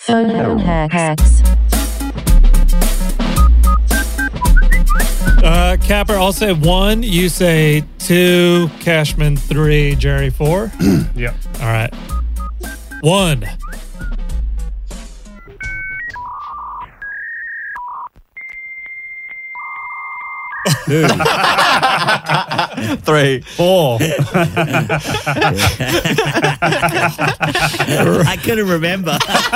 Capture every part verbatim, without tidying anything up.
Phone hacks. Uh, Capper, I'll say one. You say two. Cashman, three. Jerry, four. Yep. All right. One. Three. Four. I couldn't remember.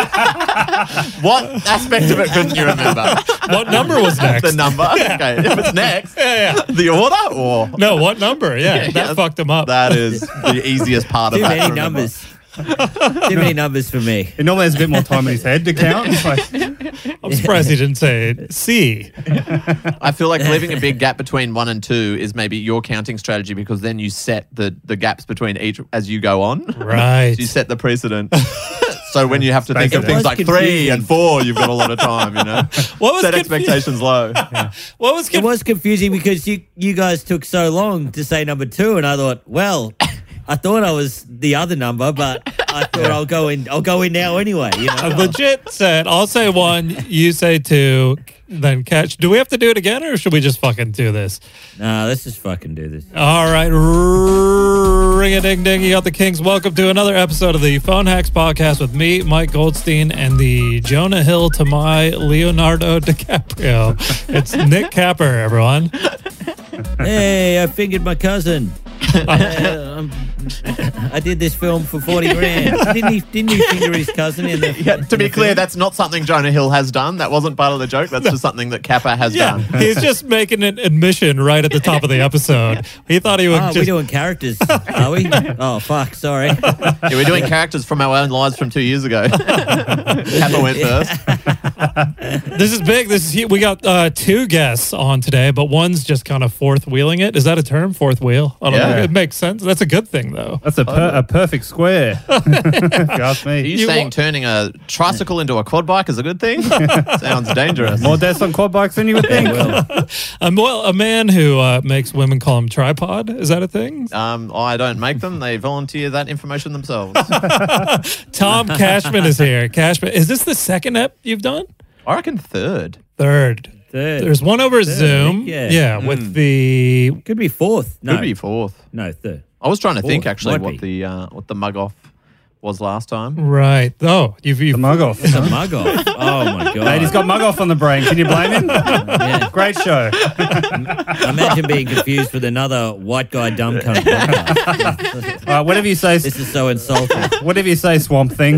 What aspect of it couldn't you remember? What number was next? The number? Okay. If it's next, Yeah, yeah. the order or? No, what number? Yeah, that Yeah, fucked him up. That is the easiest part Too of that. many to remember. numbers. Too many numbers for me. He normally has a bit more time in his head to count. It's like, I'm surprised he didn't say C. I feel like leaving a big gap between one and two is maybe your counting strategy because then you set the, the gaps between each as you go on. Right. So you set the precedent. So when you have to think It of things was like three confusing. and four, you've got a lot of time, you know? What was Set confu- expectations low. What was It conf- was confusing because you you guys took so long to say number two, and I thought, well, I thought I was the other number, but I thought I'll go in. I'll go in now anyway. You know, I legit said, I'll say one, you say two, then catch. Do we have to do it again or should we just fucking do this? Nah, let's just fucking do this. All right. Ring a ding ding. You got the Kings. Welcome to another episode of the Phone Hacks Podcast with me, Mike Goldstein, and the Jonah Hill to my Leonardo DiCaprio. It's Nick Capper, everyone. Hey, I fingered my cousin. Uh, um, I did this film for forty grand. Didn't he? Didn't he finger his cousin in the? Yeah, to be clear, that's not something Jonah Hill has done. That wasn't part of the joke. That's just something that Kappa has Yeah, done. he's just making an admission right at the top of the episode. He thought he would Oh, we're just... doing characters, are we? Oh, fuck, sorry. Yeah, we're doing characters from our own lives from two years ago. Kappa went first. This is big. This is we got uh, two guests on today, but one's just kind of fourth wheeling it. Is that a term? Fourth wheel? I don't Yeah. know. It makes sense. That's a good thing, though. that's a, per, a perfect square. If you ask Are you, me. You saying wa- turning a tricycle into a quad bike is a good thing? Sounds dangerous. More deaths on quad bikes than you would think. Well, Um, well, a man who uh, makes women call him tripod. Is that a thing? Um, I don't make them. They volunteer that information themselves. Tom Cashman is here. Cashman, is this the second ep you've done? I reckon third. Third. third. There's one over Third, Zoom. yeah. Yeah, Mm. with the Could be fourth. No, Could be fourth. no, third. I was trying to think Fourth, actually might what be. the uh, what the mug off was last time. right. Oh, you've, you've The mug off. It's a mug off. Oh my god. Mate, he's got mug off on the brain. Can you blame him? Yeah. Great show. Imagine being confused with another white guy dumb cunt podcast. Uh, whatever you say, This is so insulting. whatever you say, Swamp Thing.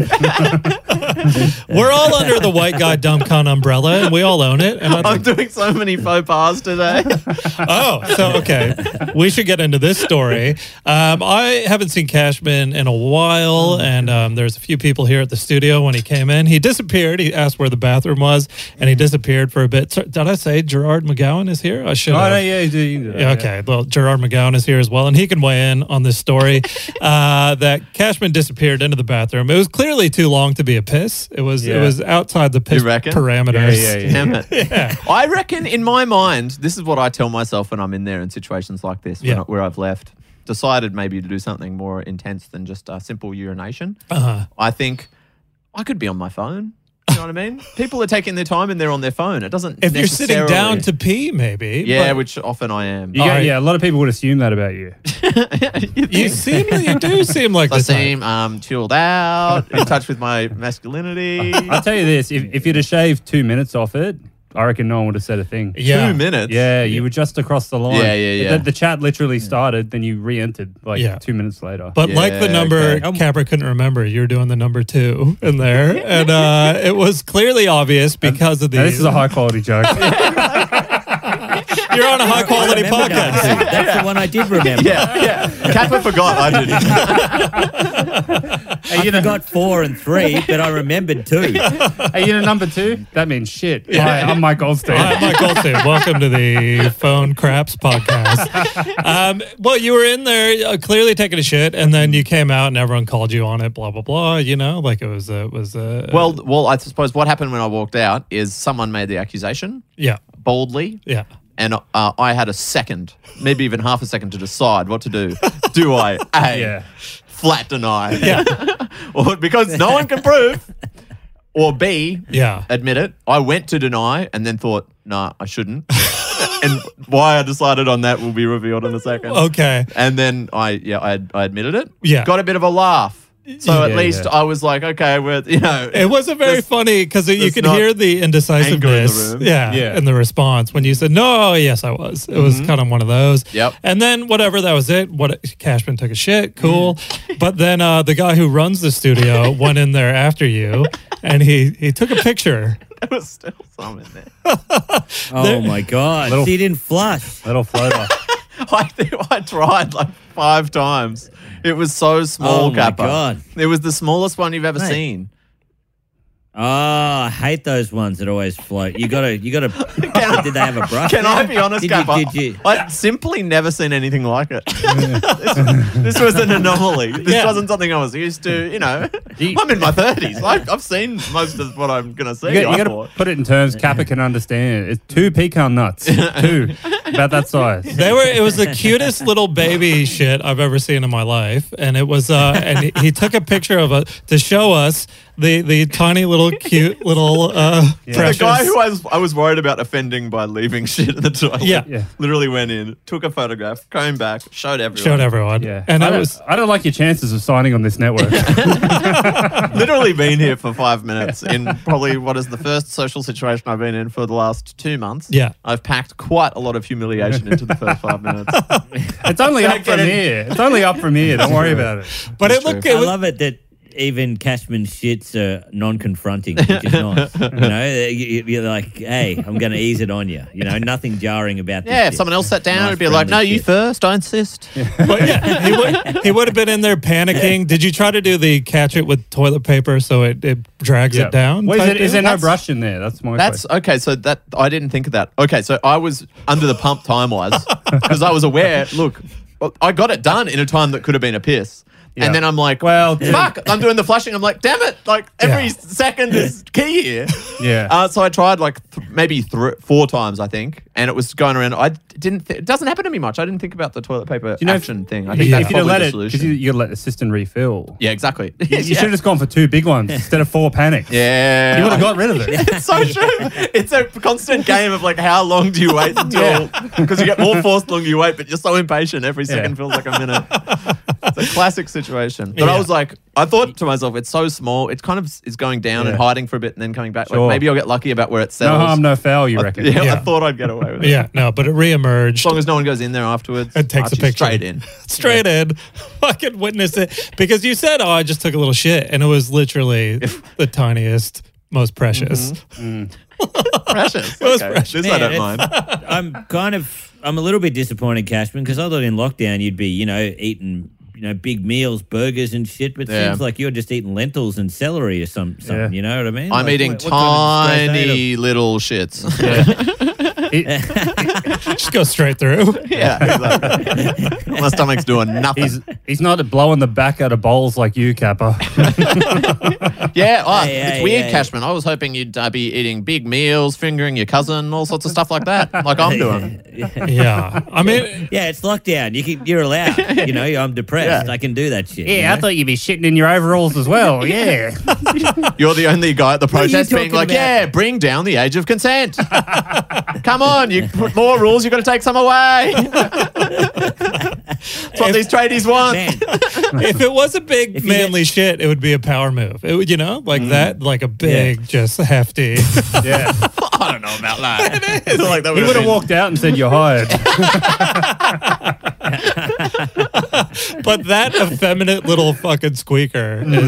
We're all under the white guy dumb cunt umbrella, and we all own it. And I I'm think, doing so many faux pas today. oh, so okay, we should get into this story. Um, I haven't seen Cashman in a while, and um, there's a few people here at the studio when he came in. He disappeared. He asked where the bathroom was, and he disappeared for a bit. So, did I say Gerard McGowan is here? I should Oh, have. no, yeah, you do. You can do that, Yeah, yeah. okay, well, Gerard McGowan is here as well, and he can weigh in on this story uh, that Cashman disappeared into the bathroom. It was clearly too long to be a piss. It was it Yeah. was outside the piss You reckon? parameters. Yeah, yeah, yeah. Damn it. I reckon in my mind, this is what I tell myself when I'm in there in situations like this, when Yeah. I- where I've left, decided maybe to do something more intense than just a simple urination. Uh-huh. I think I could be on my phone. You know what I mean? People are taking their time and they're on their phone. It doesn't If you're sitting necessarily- down to pee, maybe. Yeah, but which often I am. You All go- right. Yeah, a lot of people would assume that about you. you seem you do seem like I the type. seem um, chilled out, in touch with my masculinity. I'll tell you this: if, if you'd have shaved two minutes off it, I reckon no one would have said a thing. Yeah. Two minutes. Yeah, you were just across the line. Yeah, yeah, yeah. The, the chat literally started, then you re-entered like Yeah. two minutes later. But like the Yeah, number, okay. Capra couldn't remember. You're doing the number two in there, and uh, it was clearly obvious because of the. Now, this is a high quality joke. You're on a high quality I remember podcast. number two. That's the one I did remember. Yeah, yeah. Kappa forgot. I didn't. Hey, I you know, forgot four and three, but I remembered two. hey, you know number two? That means shit. Hi, I'm Mike Goldstein. Hi, Mike Goldstein. Welcome to the Phone Craps podcast. Um, well, you were in there uh, clearly taking a shit, and then you came out, and everyone called you on it. Blah blah blah. You know, like it was uh, it was. Uh, Well, well, I suppose what happened when I walked out is someone made the accusation yeah, boldly, yeah. and uh, I had a second, maybe even half a second to decide what to do. Do I A, Yeah. flat deny? Yeah. Or because no one can prove, or B, Yeah. admit it. I went to deny and then thought, nah, I shouldn't. And why I decided on that will be revealed in a second. Okay. And then I, yeah, I, I admitted it. Yeah. Got a bit of a laugh. So at Yeah, least yeah. I was like, okay, we're, you know. It wasn't very There's- funny because you there's could not hear the indecisiveness. room. Yeah, Yeah. in the response when you said, no, yes, I was. It was kind of one of those. Yep. And then whatever, that was it. What Cashman took a shit. Cool. Mm. But then uh, the guy who runs the studio went in there after you and he, he took a picture. There was still some in there. Oh my god! Little- So you didn't flush. Little floater. I, I tried like five times. It was so small, Oh my Kappa. God. It was the smallest one you've ever Mate. seen. Oh, I hate those ones that always float. You gotta, you gotta. Did they have a brush? Can I be honest, Did you- Kappa? did you- I'd simply never seen anything like it. this, this was an anomaly. This Yeah. wasn't something I was used to, you know. You- I'm in my thirties. I've seen most of what I'm going to see. You got, I you got to thought. put it in terms Kappa can understand. It's two pecan nuts. Two. About that size. They were. It was the cutest little baby shit I've ever seen in my life, and it was. Uh, and he, he took a picture of it to show us the the tiny little cute little uh, The precious. guy who I was, I was worried about offending by leaving shit in the toilet. Yeah. Yeah. Literally went in, took a photograph, came back, showed everyone. showed everyone. Yeah. and I I don't, was. I don't like your chances of signing on this network. Literally been here for five minutes in probably what is the first social situation I've been in for the last two months. Yeah. I've packed quite a lot of humiliation into the first five minutes. It's only Can I up get from in? here. It's only up from here. Don't worry about it. But That's it looked. true. It I was, love it that even Cashman shits are non-confronting, which is nice. You know, you- you're like, hey, I'm going to ease it on you. You know, nothing jarring about this. Yeah, if shit. someone else sat down, Nice it'd be like, friendly no, you shit. first, I insist. But yeah, he would, he would have been in there panicking. Did you try to do the catch it with toilet paper so it, it drags Yeah. it down? Well, is, type it, is there deal? no brush in there? That's my That's question. okay. So that I didn't think of that. Okay, so I was under the pump time wise because I was aware. Look, I got it done in a time that could have been a piss. Yeah. And then I'm like, Well, fuck, I'm doing the flushing. I'm like, damn it. Like, every Yeah. second is key here. Yeah. Uh, so I tried like th- maybe th- four times, I think. And it was going around. I didn't, th- it doesn't happen to me much. I didn't think about the toilet paper you know, action thing. I think Yeah. that's if you'd have probably let the it, solution. because you, you let the system refill. yeah, exactly. You, you Yeah. should have just gone for two big ones instead of four panics. Yeah. You would have got rid of it. It's so true. It's a constant game of like, how long do you wait until? Because you get more forced the longer you wait, but you're so impatient. Every second Yeah. feels like a minute. It's a classic situation. But I Yeah. was like, I thought to myself, it's so small. It kind of is going down and Yeah. hiding for a bit and then coming back. Sure. Like maybe I'll get lucky about where it No settles. harm, no foul, you I- reckon? yeah, I Yeah. thought I'd get away with it. Yeah, no, but it reemerged. As long as no one goes in there afterwards. It takes a Archie, picture. straight in. Straight in. Fucking witness it. Because you said, oh, I just took a little shit. And it was literally the tiniest, most precious. Precious. It was Okay. precious. This I Man, don't it's- mind. I'm kind of, I'm a little bit disappointed, Cashman, because I thought in lockdown you'd be, you know, eating, you know, big meals, burgers and shit. But it Yeah. seems like you're just eating lentils and celery or some, something. Yeah. You know what I mean? I'm Like, eating what- what kind of disgrace tiny little shits. It- Just go straight through. yeah, exactly. My stomach's doing nothing. he's he's not blowing the back out of bowls like you, Kappa. Yeah, oh, Hey, it's hey, weird, hey. Cashman. I was hoping you'd uh, be eating big meals, fingering your cousin, all sorts of stuff like that, like I'm doing. Yeah. I mean, Yeah, it's lockdown. You can, you're allowed. You know, I'm depressed. Yeah. I can do that shit. you know? thought you'd be shitting in your overalls as well. Yeah. You're the only guy at the What are you protest being talking like, about? yeah, bring down the age of consent. Come on, you put more rules, you've got to take some away. That's what these tradies want. Man, if it was a big If you manly shit, it would be a power move. It would, you know, like that, like a big, just hefty. Yeah. I don't know about that. It's like that He would have been- walked out and said, you're hired. But that effeminate little fucking squeaker is.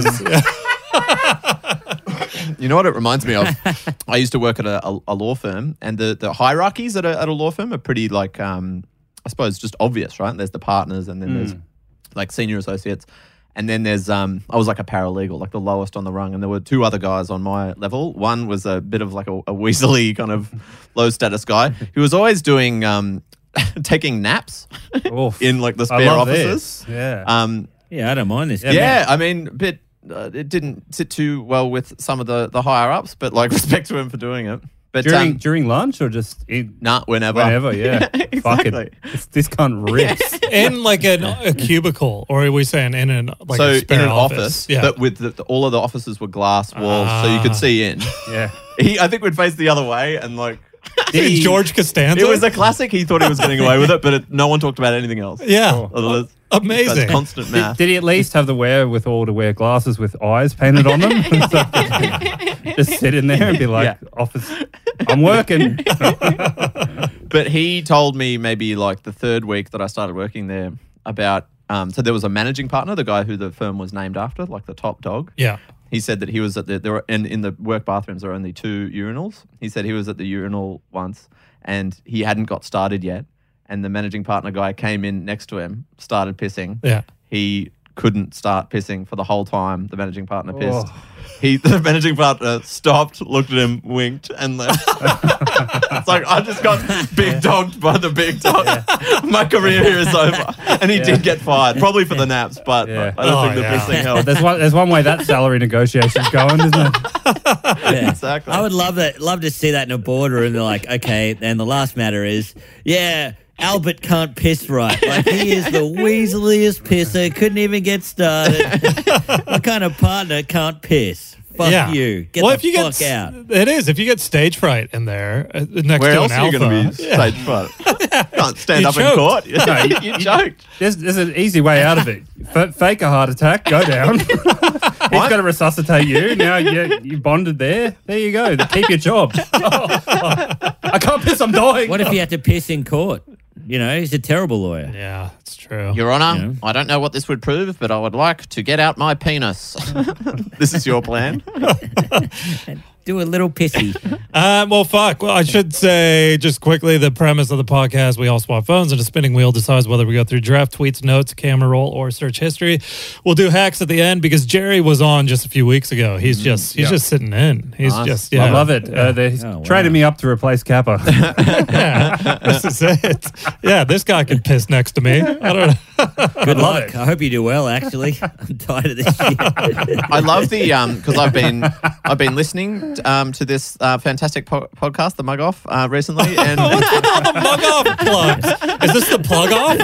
You know what it reminds me of? I used to work at a, a, a law firm, and the, the hierarchies at a, at a law firm are pretty, like, um, I suppose, just obvious, right? There's the partners, and then there's like senior associates, and then there's um, I was like a paralegal, like the lowest on the rung, and there were two other guys on my level. One was a bit of like a, a weaselly kind of low status guy who was always doing um, taking naps Oof. in like the I spare love offices. this. Yeah. Um, yeah, I don't mind this. yeah, I mean, but uh, it didn't sit too well with some of the, the higher ups, but like respect to him for doing it. But During um, during lunch or just in, nah, whenever. whenever? Yeah. Fuck Exactly. it. It's, this cunt rips. In like an, a cubicle, or are we saying in an like so a in spare an office? office, Yeah. but with the, the- all of the offices were glass walls, so you could Ah. see in. Yeah. He, I think, would face the other way, and like Did George Costanza. it was a classic. He thought he was getting away with it, but it, no one talked about anything else. yeah. Oh. Other than- Amazing. That's constant Did, math. did he at least have the wherewithal to wear glasses with eyes painted on them? So just sit in there and be like, Yeah. office, I'm working. But he told me maybe like the third week that I started working there about. Um, so there was a managing partner, the guy who the firm was named after, like the top dog. Yeah. He said that he was at the there were and in the work bathrooms there are only two urinals. He said he was at the urinal once and he hadn't got started yet. And the managing partner guy came in next to him, started pissing. Yeah. He couldn't start pissing for the whole time the managing partner pissed. Oh. He the managing partner stopped, looked at him, winked, and left. It's like I just got big dogged by the big dog. My career here is over. And he Yeah. did get fired, probably for the naps, but Yeah. I don't Oh, think the yeah. pissing helped. There's one, there's one way that salary negotiation's going, isn't it? Yeah. Exactly. I would love that. Love to see that in a boardroom. They're like, okay, and the last matter is, yeah, Albert can't piss right. Like he is the weaseliest pisser. Couldn't even get started. What kind of partner can't piss? Fuck yeah. you. Get well, the if you fuck get, out. It is. If you get stage fright in there uh, next Where to else an are you alpha. going to be yeah. stage fright? Can't stand You up choked. in court. No, you- you you- choked. There's, there's an easy way out of it. F- fake a heart attack, go down. He's What? got to resuscitate you. Now you, you bonded there. There you go. Keep your job. Oh, oh, I can't piss, I'm dying. What if you had to piss in court? You know, he's a terrible lawyer. Yeah, it's true. Your Honour, Yeah. I don't know what this would prove, but I would like to get out my penis. This is your plan? Do a little pissy. Um, well, fuck. Well, I should say just quickly the premise of the podcast: we all swap phones, and a spinning wheel decides whether we go through draft, tweets, notes, camera roll, or search history. We'll do hacks at the end because Jerry was on just a few weeks ago. He's just he's Yeah. just sitting in. He's Nice. just yeah. I love it. Uh, they Oh, wow. traded me up to replace Kappa. Yeah, this is it. Yeah, this guy could piss next to me. I don't know. Good love luck. it. I hope you do well, actually. I'm tired of this shit. I love the um because I've been I've been listening um to this uh, fantastic po- podcast, The Mug Off, uh, recently, and What's with all the mug off plugs? Is this the plug off?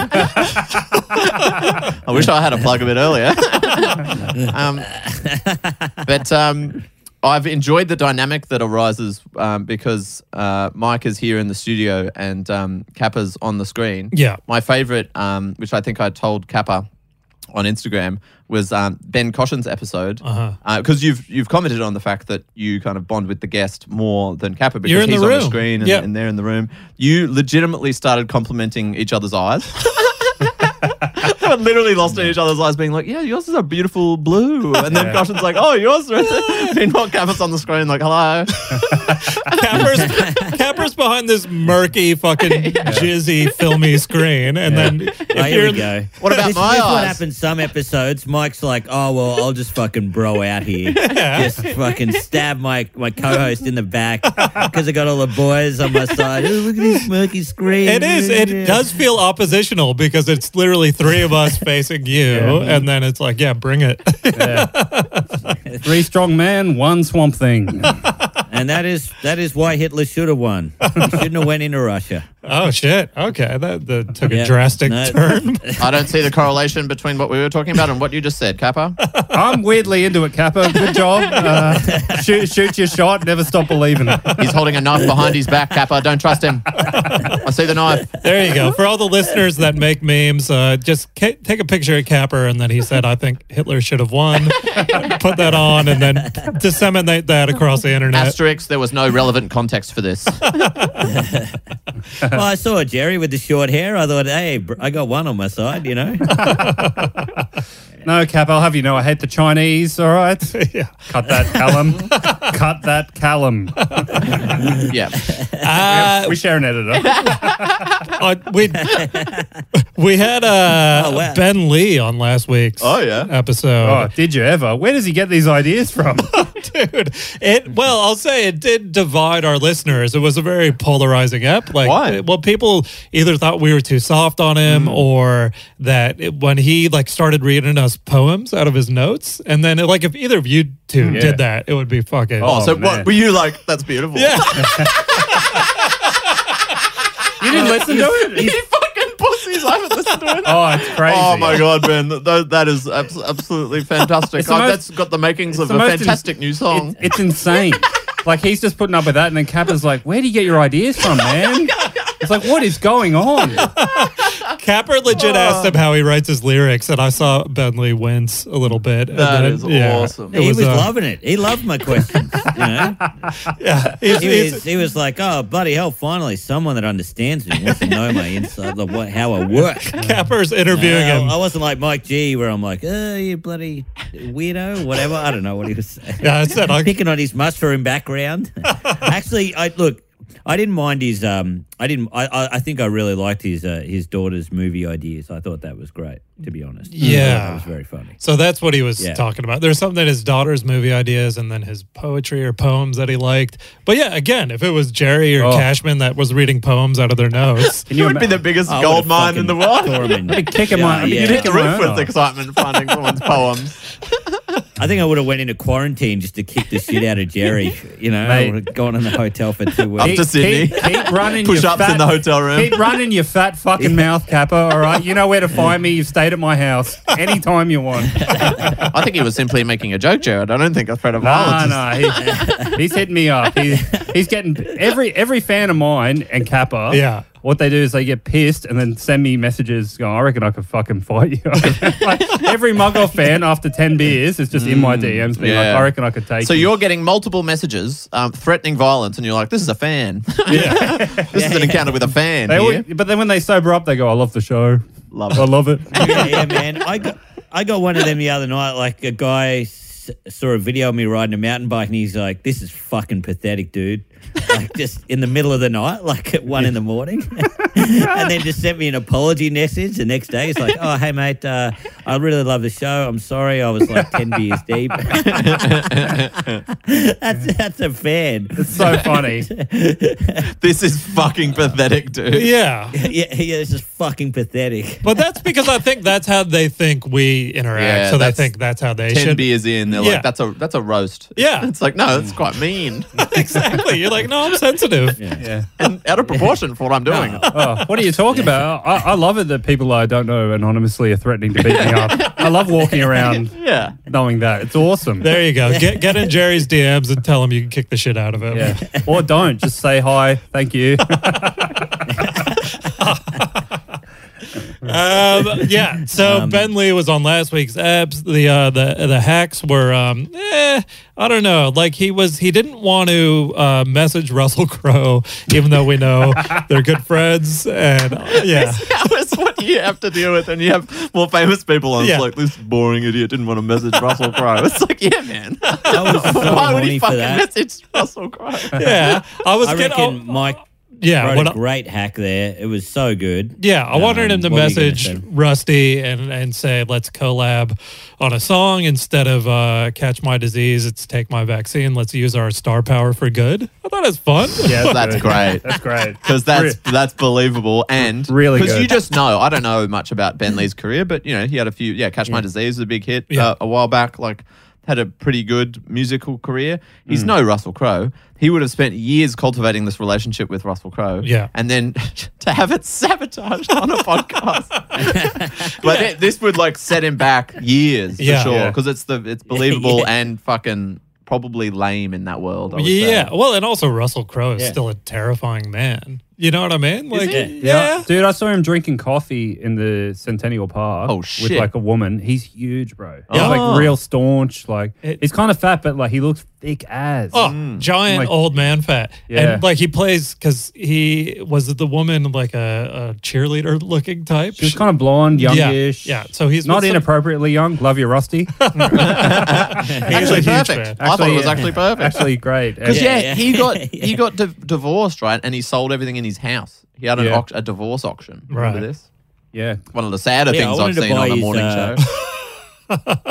I wish I had a plug a bit earlier. um, but um, I've enjoyed the dynamic that arises um, because uh, Mike is here in the studio and um, Kappa's on the screen. Yeah. My favorite, um, which I think I told Kappa on Instagram, was um, Ben Caution's episode. Because Uh-huh. you've you've commented on the fact that you kind of bond with the guest more than Kappa because You're in he's the on the room. screen and, Yep. and they're in the room. You legitimately started complimenting each other's eyes. They were literally lost in each other's eyes, being like, "Yeah, yours is a beautiful blue," and then Yeah. Caution's like, "Oh, yours." Is Meanwhile, Kappa's on the screen, like, "Hello." Capper's, Capper's behind this murky, fucking jizzy, filmy screen, and then if Oh, here you're we go. What about this, my this is what eyes? happens some episodes. Mike's like, oh, well, I'll just fucking bro out here. Just fucking stab my, my co-host in the back because I got all the boys on my side. Oh, look at this murky screen. It is. It does feel oppositional because it's literally three of us facing you, and then it's like, yeah, bring it. Three strong men, one swamp thing. And that is that is why Hitler should have won. He shouldn't have went into Russia. Oh shit. Okay, that, that took a Yeah. drastic No. turn. I don't see the correlation between what we were talking about and what you just said, Kappa. I'm weirdly into it, Kappa. Good job. Uh, shoot, shoot your shot. Never stop believing. He's holding a knife behind his back, Kappa. Don't trust him. I see the knife. There you go. For all the listeners that make memes, uh, just ca- take a picture of Capper, and then he said, "I think Hitler should have won." Put that on, and then disseminate that across the internet. Asterisk, there was no relevant context for this. Well, I saw Jerry with the short hair. I thought, hey, br- I got one on my side, you know? No, Cap, I'll have you know I hate the Chinese, all right? Yeah. Cut that, Callum. Cut that, Callum. Yeah. Uh, We share an editor. uh, we we had uh, Oh, wow. Ben Lee on last week's Oh, yeah. episode. Oh, did you ever? Where does he get these ideas from? Dude, it well, I'll say it did divide our listeners. It was a very polarizing ep. Like, Why? well, people either thought we were too soft on him, or that it, when he like started reading us us poems out of his notes, and then like if either of you two Yeah. did that, it would be fucking. Oh, so man. what were you like? That's beautiful. yeah. You didn't listen to it? You fucking pussies! I haven't listened to it. Oh, it's crazy. Oh my god, Ben, that, that is abs- absolutely fantastic. It's the Oh, most- that's got the makings of the a most in- fantastic new song. It's, it's insane. Like, he's just putting up with that, and then Kappa's like, where do you get your ideas from, man? It's like, what is going on? Capper legit asked him how he writes his lyrics, and I saw Bentley wince a little bit. and That then is it- yeah, awesome. it he was, uh, loving it. He loved my questions. You know, Yeah, he's, he he's- was, he was like, "Oh, bloody hell! Finally, someone that understands me wants to know my inside, like what, how I work." Capper's interviewing Uh, him. I wasn't like Mike G, where I'm like, "Oh, you bloody weirdo," whatever. I don't know what he was saying. Yeah, I said I, Picking on his mushroom background. Actually, I look. I didn't mind his. Um, I didn't. I. I I think I really liked his. Uh, his daughter's movie ideas. I thought that was great. To be honest. I thought Yeah. that was very funny. So that's what he was Yeah. talking about. There's something in his daughter's movie ideas and then his poetry or poems that he liked. But yeah, again, if it was Jerry or Oh. Cashman that was reading poems out of their notes, Can You you would be ima- the biggest I gold would've mine in the fucking world. tore him in. I'd kick him Yeah, on. I'd be yeah. You'd hit the kicking him roof with on. excitement finding someone's poems. I think I would have went into quarantine just to kick the shit out of Jerry. You know, I Mate. would have gone in the hotel for two Up weeks. to Sydney. Keep, keep running Push your ups fat, in the hotel room. Keep running your fat fucking mouth, Kappa, all right? You know where to find me. You've stayed at my house anytime you want. I think he was simply making a joke, Jared. I don't think a threat of No, violence. no, he, he's hitting me up. He, he's getting every every fan of mine and Kappa. Yeah. What they do is they get pissed and then send me messages going, I reckon I could fucking fight you. Like, every Mug Off fan after ten beers is just in my D Ms being like, yeah. I reckon I could take So you. you're getting multiple messages um, threatening violence, and you're like, "This is a fan. yeah, this is an encounter with a fan." They here. always, but then when they sober up, they go, I love the show. Love I it. love it. yeah, yeah, man. I got I got one of them the other night. Like a guy s- saw a video of me riding a mountain bike, and he's like, "This is fucking pathetic, dude." Like just in the middle of the night, like at one in the morning, and then just sent me an apology message the next day. He's like, "Oh, hey mate, uh, I really love the show. I'm sorry, I was like ten beers deep." that's that's a fan. It's so funny. This is fucking pathetic, dude. yeah. Yeah, yeah, it's just fucking pathetic. But that's because I think that's how they think we interact. Yeah, so they that's think that's how they Ten should. beers in, they're Yeah. like, "That's a that's a roast." Yeah. It's like, no, that's quite mean Exactly. You're like, no, I'm sensitive. Yeah. and out of proportion for what I'm doing. Oh, what are you talking about? I, I love it that people I don't know anonymously are threatening to beat me up. I love walking around Yeah. knowing that. It's awesome. There you go. Get get in Jerry's D Ms and tell him you can kick the shit out of him. Yeah. Or don't. Just say hi. Thank you. Um, yeah. So Um, Ben Lee was on last week's apps. The uh, the the hacks were um, eh, I don't know. Like he was he didn't want to uh, message Russell Crowe, even though we know they're good friends. And uh, yeah, That was what you have to deal with, and you have more famous people on. Yeah. It's like, this boring idiot didn't want to message Russell Crowe. It's like, yeah, man. I was so Why would horny he for fucking that. message Russell Crowe? yeah. I was I getting. reckon Mike yeah. wrote What a I- great hack there. It was so good. Yeah, I wanted him to Um, what were you gonna message say? Rusty and, and say, let's collab on a song instead of uh, Catch My Disease, it's Take My Vaccine. Let's use our star power for good. I thought it was fun. Yeah, That's good. great. That's great. Because that's that's believable, and Really because good. you just know. I don't know much about Ben Lee's career, but you know he had a few. Yeah, Catch My Disease was a big hit Yeah. uh, a while back. Like had a pretty good musical career. He's Hmm. no Russell Crowe. He would have spent years cultivating this relationship with Russell Crowe. Yeah. and then to have it sabotaged on a podcast. But it- this would like set him back years for Yeah. sure Yeah. because it's the it's believable Yeah. and fucking probably lame in that world. I would say. Yeah. Well, and also Russell Crowe is Yeah. still a terrifying man. You know what I mean? Like, he? yeah. Dude, I saw him drinking coffee in the Centennial Park Oh, with shit. like a woman. He's huge, bro. He's Yeah. like Oh. real staunch. Like It- he's kind of fat, but like he looks thick as. Oh, giant Like- old man fat. Yeah. And like he plays because he was the woman like a, a cheerleader looking type. She's kind of blonde, youngish. Yeah. So he's not with some- inappropriately young. Love you, Rusty. He's Actually a huge perfect. fan. I thought it was yeah, actually perfect. Actually, great. Because And- yeah, Yeah, yeah. he got Yeah. he got di- divorced, right? And he sold everything in his house. He had an Yeah. auc- a divorce auction. Remember Right. this? yeah. One of the sadder Yeah, I things I've wanted to seen on buy a his, morning uh, show.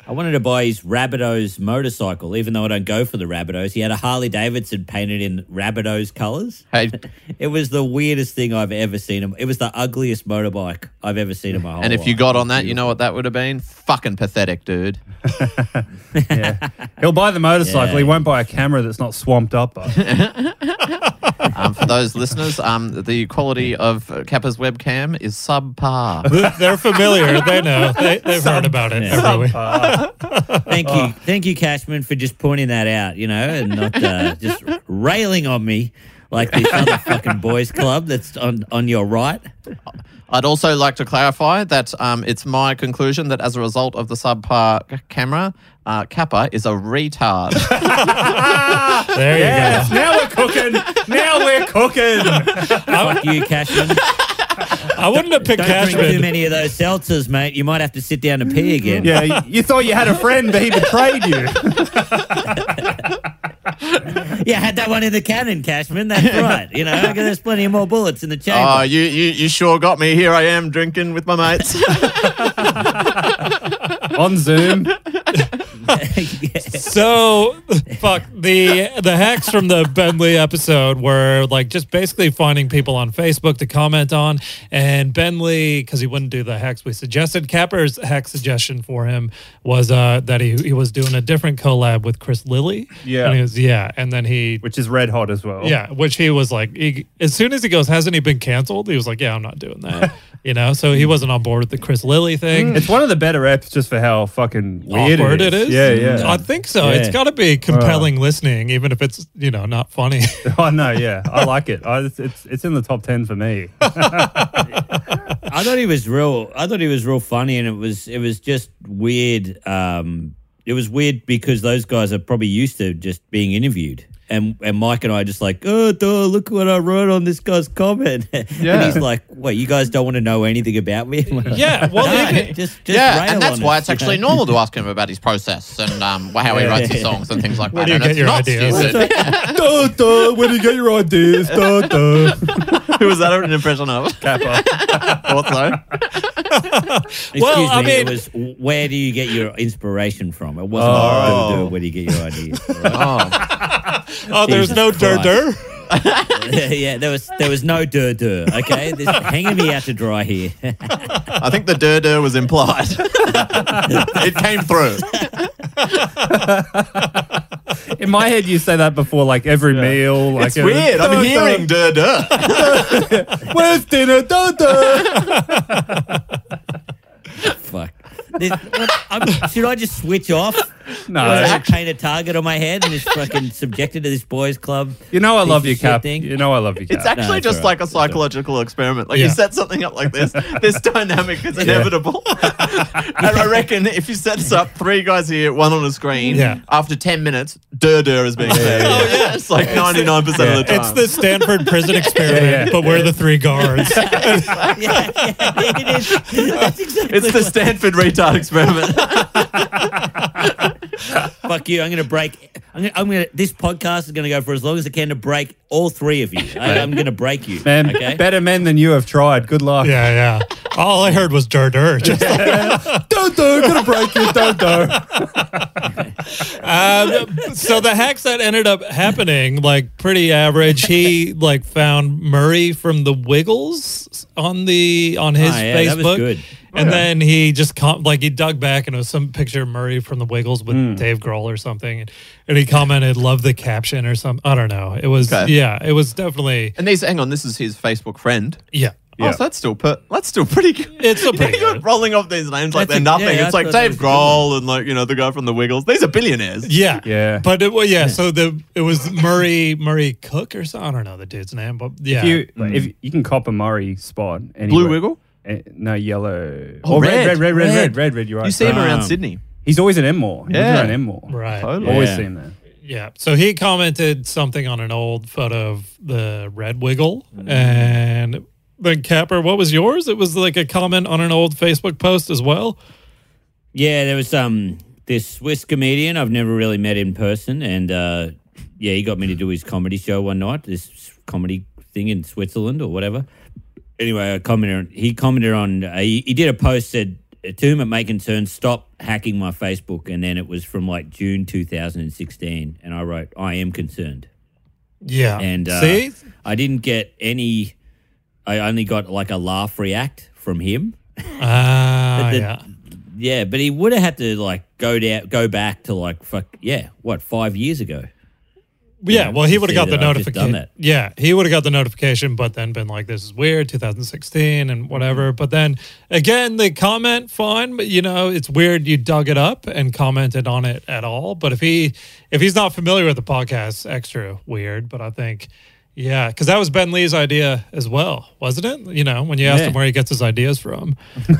I wanted to buy his Rabbitohs motorcycle, even though I don't go for the Rabbitohs. He had a Harley Davidson painted in Rabbitohs colours. Hey, It was the weirdest thing I've ever seen. Him. It was the ugliest motorbike I've ever seen in my whole and if life. you got on that, you know what that would have been? Fucking pathetic, dude. Yeah. He'll buy the motorcycle. Yeah. He won't buy a camera that's not swamped up. By. Um, for those listeners, um, the quality of Kappa's webcam is subpar. They're familiar. They know. They, they've heard about it Yeah. every week. Thank you. Thank you, Cashman, for just pointing that out, you know, and not uh, just railing on me like this other fucking boys club that's on, on your right. I'd also like to clarify that um, it's my conclusion that as a result of the subpar c- camera, uh, Kappa is a retard. There you Yes, go. now we're cooking. Now we're cooking. Fuck you, Cashman. I wouldn't have picked Don't drink too Cashman. many of those seltzers, mate. You might have to sit down and pee again. Yeah, you, you thought you had a friend, but he betrayed you. Yeah, I had that one in the cannon, Cashman. That's right. You know, there's plenty of more bullets in the Oh, chamber. you, you you sure got me. Here I am drinking with my mates. On Zoom. So, fuck the the hacks from the Bentley episode were like just basically finding people on Facebook to comment on, and Bentley, because he wouldn't do the hacks we suggested. Capper's hack suggestion for him was uh, that he he was doing a different collab with Chris Lilly. Yeah. and he was, yeah, and then he Which is red hot as well. yeah, which he was like, he, as soon as he goes, hasn't he been canceled? He was like, yeah, I'm not doing that. You know, so he wasn't on board with the Chris Lilly thing. It's one of the better apps just for how fucking weird Awkward it is. it is. Yeah, yeah. I think so. Yeah. It's got to be compelling listening, even if it's, you know, not funny. Oh, no, yeah. I like it. I, it's, it's it's in the top ten for me. I thought he was real. I thought he was real funny, and it was it was just weird. Um, it was weird because those guys are probably used to just being interviewed. And and Mike and I are just like, oh, duh, look what I wrote on this guy's comment. Yeah. And he's like, what, you guys don't want to know anything about me? Yeah, well, No, even- just, just yeah, rail and that's on why us, it's you actually know? normal to ask him about his process and um, how he Yeah. writes his songs and things like Where that. do you And get it's your not ideas? stupid. duh, duh, where do you get your ideas? Duh, duh. Who was that an impression of? Kappa. Thought so. Excuse Well, I me, mean- it was where do you get your inspiration from? It wasn't Oh. duh, duh, where do you get your ideas? Right? Oh. oh, there's Jesus no dur Christ. dur. Yeah, there was there was no dur dur. Okay, this hanging me out to dry here. I think the dur dur was implied. It came through. In my head, you say that before like every meal. Like It's weird. Duh, I'm hearing dur dur. duh. Where's dinner? Duh, duh. Fuck. This, what, I'm, should I just switch off? No. I paint a target on my head and just fucking subjected to this boys' club. You know I piece love of you, shit Cap. thing? You know I love you, Cap. It's actually it's just all like right. a psychological experiment. Like Yeah. you set something up like this, this dynamic is inevitable. And I reckon if you set this up, three guys here, one on a screen, Yeah. after ten minutes, dur dur is being said. Oh, yeah. It's like ninety-nine percent of the time. It's the Stanford prison experiment, Yeah, yeah. but we're the three guards. yeah, yeah, it is. That's exactly It's the what- Stanford retard experiment. Fuck you. I'm going to break. I'm going I'm to. This podcast is going to go for as long as it can to break all three of you. I, I'm going to break you. Man, okay? better men than you have tried. Good luck. Yeah, yeah. All I heard was dur dur. Just Don't do. Gonna break you. Don't do. Um, so the hacks that ended up happening, like pretty average. He like found Murray from the Wiggles on the on his Oh, yeah, Facebook, that was good. and then he just com- like he dug back and it was some picture of Murray from the Wiggles with Dave Grohl or something, and, and he commented, "Love the caption" or something. I don't know. It was Okay. yeah, it was definitely And these, hang on, this is his Facebook friend. yeah. Oh, so that's still per- that's still pretty good. It's still pretty You're good. rolling off these names like That's they're a- nothing. yeah, it's I like thought that Dave was a good Grohl and like you know the guy from the Wiggles. These are billionaires. Yeah, Yeah. But it well, yeah. So the it was Murray Murray Cook or something. I don't know the dude's name, but yeah. If you like, if you can cop a Murray spot, anywhere. Blue Wiggle. Eh, no, yellow. Oh, Oh, red, red. red, red, red, Red. red, red, red. You're right. You see him Sorry. around Um, Sydney. He's always in Enmore. He's Yeah. around Enmore. right. Totally. Always Yeah. seen that. Yeah. So he commented something on an old photo of the red wiggle. And then Capper, what was yours? It was like a comment on an old Facebook post as well. Yeah, there was um this Swiss comedian I've never really met in person, and uh, yeah, he got me to do his comedy show one night. This comedy thing in Switzerland or whatever. Anyway, I commented. On, he commented on. Uh, he, he did a post said to whom it may concern, stop hacking my Facebook. And then it was from like June two thousand sixteen. And I wrote, I am concerned. Yeah. And uh, see, I didn't get any, I only got like a laugh react from him. ah, the- yeah. Yeah, but he would have had to like go down, go back to like, fuck, yeah, what, five years ago? Yeah, know, well, he to would have see got the that I've just done notification. that. Yeah, he would have got the notification, but then been like, "This is weird," two thousand sixteen and whatever. But then again, the comment, fine, but you know, it's weird. You dug it up and commented on it at all. But if he if he's not familiar with the podcast, extra weird. But I think, yeah, because that was Ben Lee's idea as well, wasn't it? You know, when you asked Yeah. him where he gets his ideas from,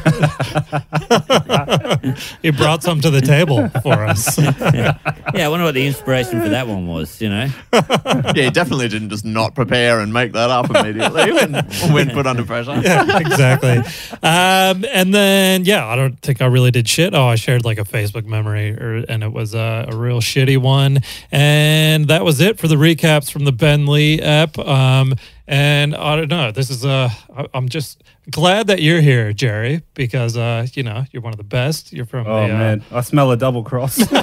he brought some to the table for us. Yeah, I wonder what the inspiration for that one was, you know? Yeah, he definitely didn't just not prepare and make that up immediately when, when put under pressure. Yeah, exactly. Um, and then, yeah, I don't think I really did shit. Oh, I shared like a Facebook memory, or, and it was a, a real shitty one. And that was it for the recaps from the Ben Lee app. Um, and I don't know. This is uh, I- I'm just glad that you're here, Jerry, because uh, you know, you're one of the best. You're from Oh the, uh, man, I smell a double cross. Oh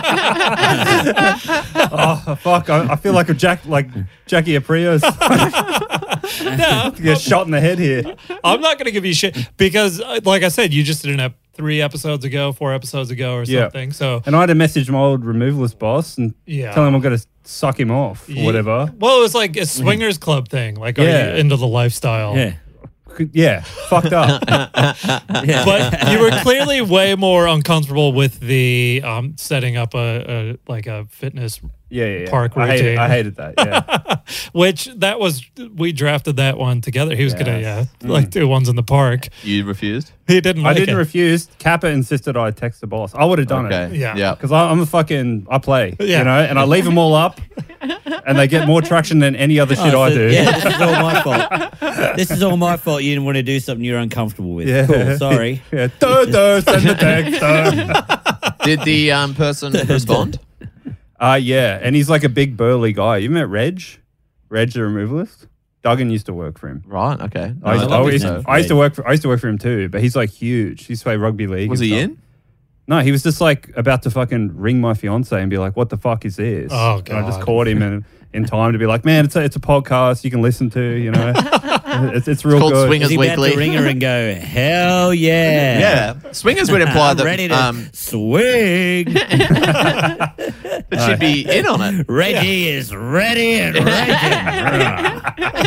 fuck! I, I feel like a Jack, like Jackie Aprios. no, Get shot in the head here. I'm not going to give you shit because, uh, like I said, you just did an ep- three episodes ago, four episodes ago, or Yeah. something. So And I had to message my old removalist boss and yeah, tell him I'm going to suck him off or Ye- whatever. Well, it was like a swingers club thing. Like, are Yeah. you into the lifestyle? Yeah. Yeah, fucked up. Yeah. But you were clearly way more uncomfortable with the um, setting up a, a like a fitness, Yeah, yeah, yeah. Park I hated, routine. I hated that. Yeah, which that was we drafted that one together. He was gonna yeah Yes. like do ones in the park. You refused? He didn't. I Like didn't it. refuse. Kappa insisted I text the boss. I would have done Okay. it Yeah. Yeah. because I'm a fucking I play, Yeah. you know, and I leave them all up, and they get more traction than any other shit Oh, I so- do. Yeah, this is all my fault. This is all my fault. You didn't want to do something you're uncomfortable with. Yeah. Cool, sorry. Yeah, duh, duh, send the text. duh. Did the um, person respond? Uh, yeah, and he's like a big burly guy. You met Reg? Reg the removalist? Duggan used to work for him. Right. Okay. I, used, No, I, I don't used, think so. I used to work for I used to work for him too, but he's like huge. He used to play rugby league. Was and he stuff. in? No, he was just like about to fucking ring my fiance and be like, "What the fuck is this?" Oh, And I just God. caught him in, in time to be like, "Man, it's a it's a podcast you can listen to. You know, it's it's real called good." Swingers Is he about Weekly. to ring her and go, hell yeah. Yeah. Swingers would imply I'm that ready to um, swing. that she'd be in on it. Reggie is ready and raging.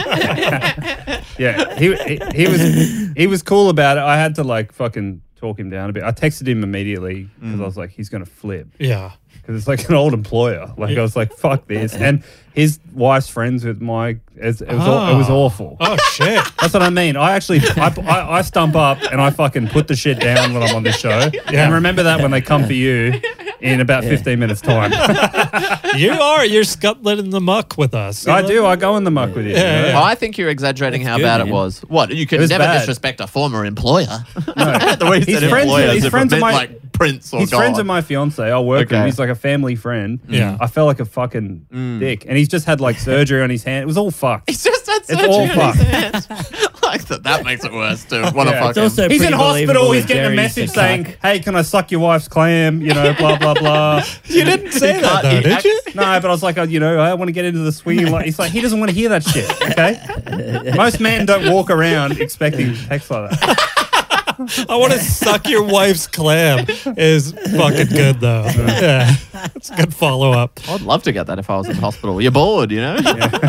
Yeah, he, he he was he was cool about it. I had to like fucking talk him down a bit. I texted him immediately because I was like, he's gonna flip. Yeah. Because it's like an old employer. Like I was like, fuck this. And his wife's friends with my. It, it was aw- it was Oh. awful. Oh shit. That's what I mean. I actually I, I, I stump up and I fucking put the shit down when I'm on this show. Yeah. And remember that when they come for you in about fifteen minutes time. You are. You're scuttling in the muck with us. I do. I go in the muck with you. you Yeah, know? yeah. I think you're exaggerating That's how good, bad man. it was. What? You It can was never bad. disrespect a former employer. No. the way you He's said friends- employer he's as if friends it of meant my- like Prince or He's God. friends of my fiance. I work with him. Okay. He's like a family friend. Yeah. I felt like a fucking Mm. dick. And he's just had like surgery on his hand. It was all fucked. He's just had It's surgery all on his fucked. hands. like that. That makes it worse too. What Yeah. a It's fucking. also He's in pretty hospital. believable He's that getting a Jerry's message a saying, cuck. "Hey, can I suck your wife's clam?" You know, blah blah blah. You didn't say that can't- though, he did act- you? No, but I was like, oh, you know, I want to get into the swinging. Like, he's like, he doesn't want to hear that shit. Okay, most men don't walk around expecting text like that. I want to suck your wife's clam is fucking good though. Yeah, it's a good follow up. I'd love to get that if I was in hospital. You're bored, you know.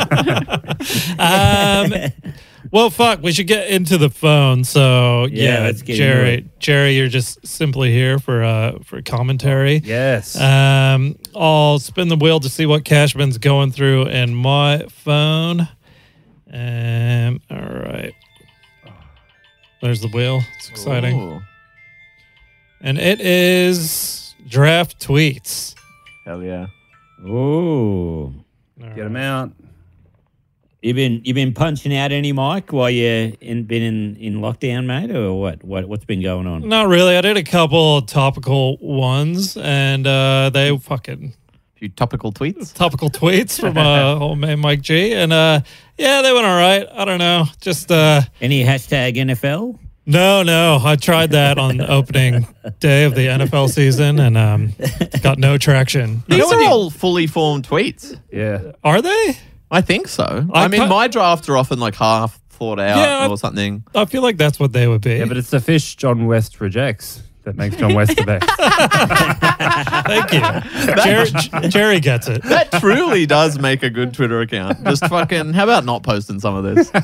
Um, well, fuck, we should get into the phone. So Yeah, yeah, let's get Jerry, into Jerry, you're just simply here for uh for commentary. Yes. Um, I'll spin the wheel to see what Cashman's going through in my phone. Um, all right. There's the wheel. It's exciting. Ooh, And it is draft tweets. hell yeah. Ooh. Get him out. You been you been punching out any Mike while you in been in, in lockdown, mate, or what? What what's been going on? Not really. I did a couple topical ones, and uh, they fucking A few topical tweets. topical tweets from uh, old man Mike G. And uh, yeah, they went all right. I don't know. Just uh, Any hashtag N F L? No, no. I tried that on opening day of the N F L season and um, got no traction. You These know when are you- all fully formed tweets. Yeah. Are they? I think so. I I, mean, cut- my drafts are often like half thought out Yeah. or something. I feel like that's what they would be. Yeah, but it's the fish John West rejects that makes John West the best. Thank you. Jerry, Jerry gets it. That truly does make a good Twitter account. Just fucking, how about not posting some of this?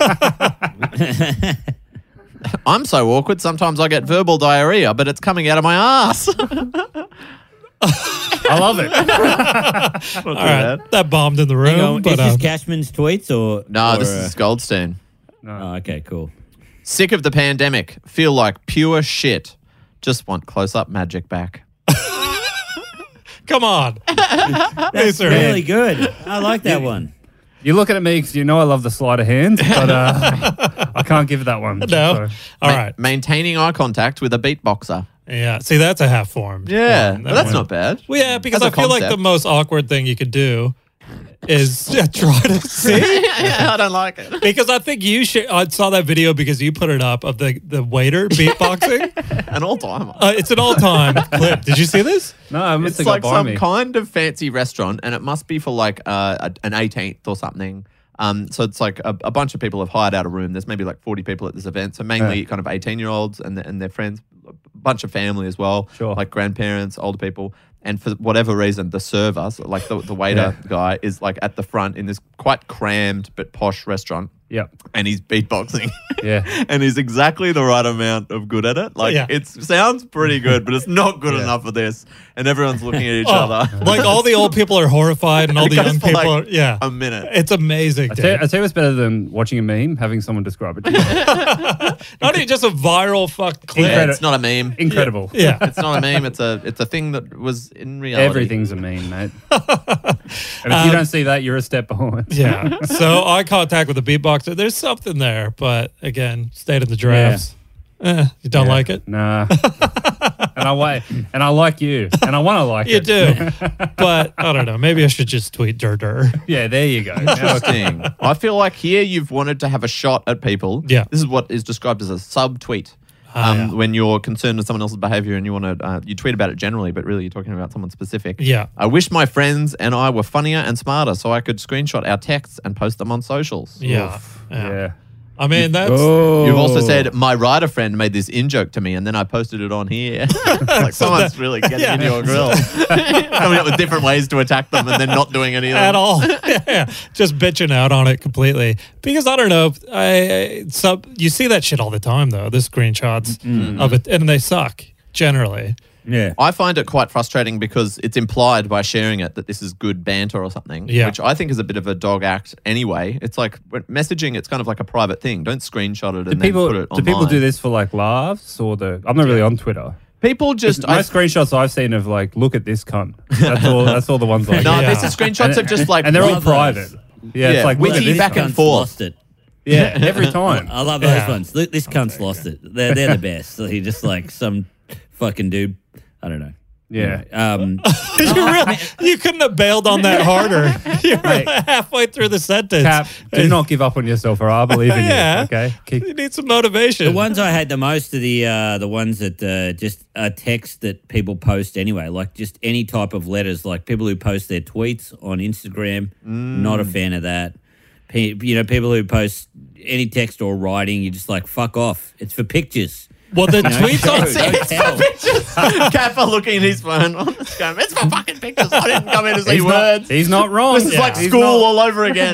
I'm so awkward. Sometimes I get verbal diarrhea, but it's coming out of my ass. I love it. All right. That bombed in the room. Hang on, but, is this um, Cashman's tweets or No, or, this uh, is Goldstein. Oh, okay, cool. Sick of the pandemic. Feel like pure shit. Just want close-up magic back. come on. That's These are- really good. I like that one. You're looking at me because you know I love the sleight of hand, but uh, I can't give that one. No. So- All Ma- right. Maintaining eye contact with a beatboxer. Yeah. See, that's a half formed. Yeah, one. well, that's one- not bad. Well, yeah, because As I a feel like the concept. most awkward thing you could do is yeah, try to see. I don't like it. Because I think you sh- I saw that video because you put it up of the, the waiter beatboxing. An all-timer. Uh, it's an all time clip. Did you see this? No, I must It's have like got by some me. kind of fancy restaurant, and it must be for like uh, a, an eighteenth or something. Um, so it's like a, a bunch of people have hired out a room. There's maybe like forty people at this event. So mainly Yeah. kind of eighteen-year-olds and, and their friends, a bunch of family as well, Sure. like grandparents, older people. And for whatever reason, the server, so like the, the waiter Yeah. guy, is like at the front in this quite crammed but posh restaurant, Yep. and he's beatboxing. Yeah. And he's exactly the right amount of good at it. Like Yeah. it sounds pretty good, but it's not good Yeah. enough for this. And everyone's looking at each Oh, other. like all the old people are horrified and all It the goes young for, people like, are, yeah. a minute. It's amazing. I tell, Dude. I tell you what's better than watching a meme, having someone describe it to you. Not even just a viral fuck clip. Yeah, Incredible. it's not a meme. Incredible. Yeah. It's not a meme. It's a it's a thing that was in reality. Everything's a meme, mate. And if you don't see that, you're a step behind. Yeah. So eye contact with the beatboxer. There's something there, but again, stayed in the drafts. Eh, you don't Yeah. like it? Nah. and I wait, and I like you, and I want to like You it. do. But I don't know. Maybe I should just tweet dur dur. Yeah, there you go. Interesting. I feel like here you've wanted to have a shot at people. Yeah. This is what is described as a subtweet. Ah, Um, yeah. When you're concerned with someone else's behavior and you want to, uh, you tweet about it generally, but really you're talking about someone specific. Yeah. I wish my friends and I were funnier and smarter so I could screenshot our texts and post them on socials. Yeah. Oof. yeah. Yeah. I mean, that's. Oh. You've also said my writer friend made this in joke to me, and then I posted it on here. like someone's really getting yeah. into your grill, coming up with different ways to attack them, and then not doing any of them At all, yeah, just bitching out on it completely. Because I don't know, I sub you see that shit all the time though. The screenshots Mm-hmm. of it, and they suck generally. Yeah. I find it quite frustrating because it's implied by sharing it that this is good banter or something, Yeah. which I think is a bit of a dog act anyway. It's like when messaging, it's kind of like a private thing. Don't screenshot it Do and people then put it do online. people do this for like laughs or the? I'm not really on Twitter. People just, I, Most screenshots I've seen of like, look at this cunt. That's all. That's all the ones like. no, Yeah. these are screenshots of just like, and they're all Love private. those. Yeah, Yeah, it's like look at witty this back cunt. and Cunt's forth. Lost it. Yeah, every time. I love those Yeah. ones. Look, this cunt's lost it. They're they're the best. So he just like some fucking dude. I don't know. Yeah. Um, you, really, you couldn't have bailed on that harder. You're Mate. halfway through the sentence. Cap, do not give up on yourself, or I believe in Yeah. you. Okay. Keep, You need some motivation. the ones I had the most are the uh, the ones that uh, just are text that people post anyway, like just any type of letters, like people who post their tweets on Instagram. Not a fan of that. Pe- you know, people who post any text or writing, you're just like, fuck off. It's for pictures. well, the You know, tweets on show, don't tell. Kappa looking at his phone on the screen. It's for fucking pictures. I didn't come in to see he's, not, words. he's not wrong. This is Yeah. like He's school not- all over again.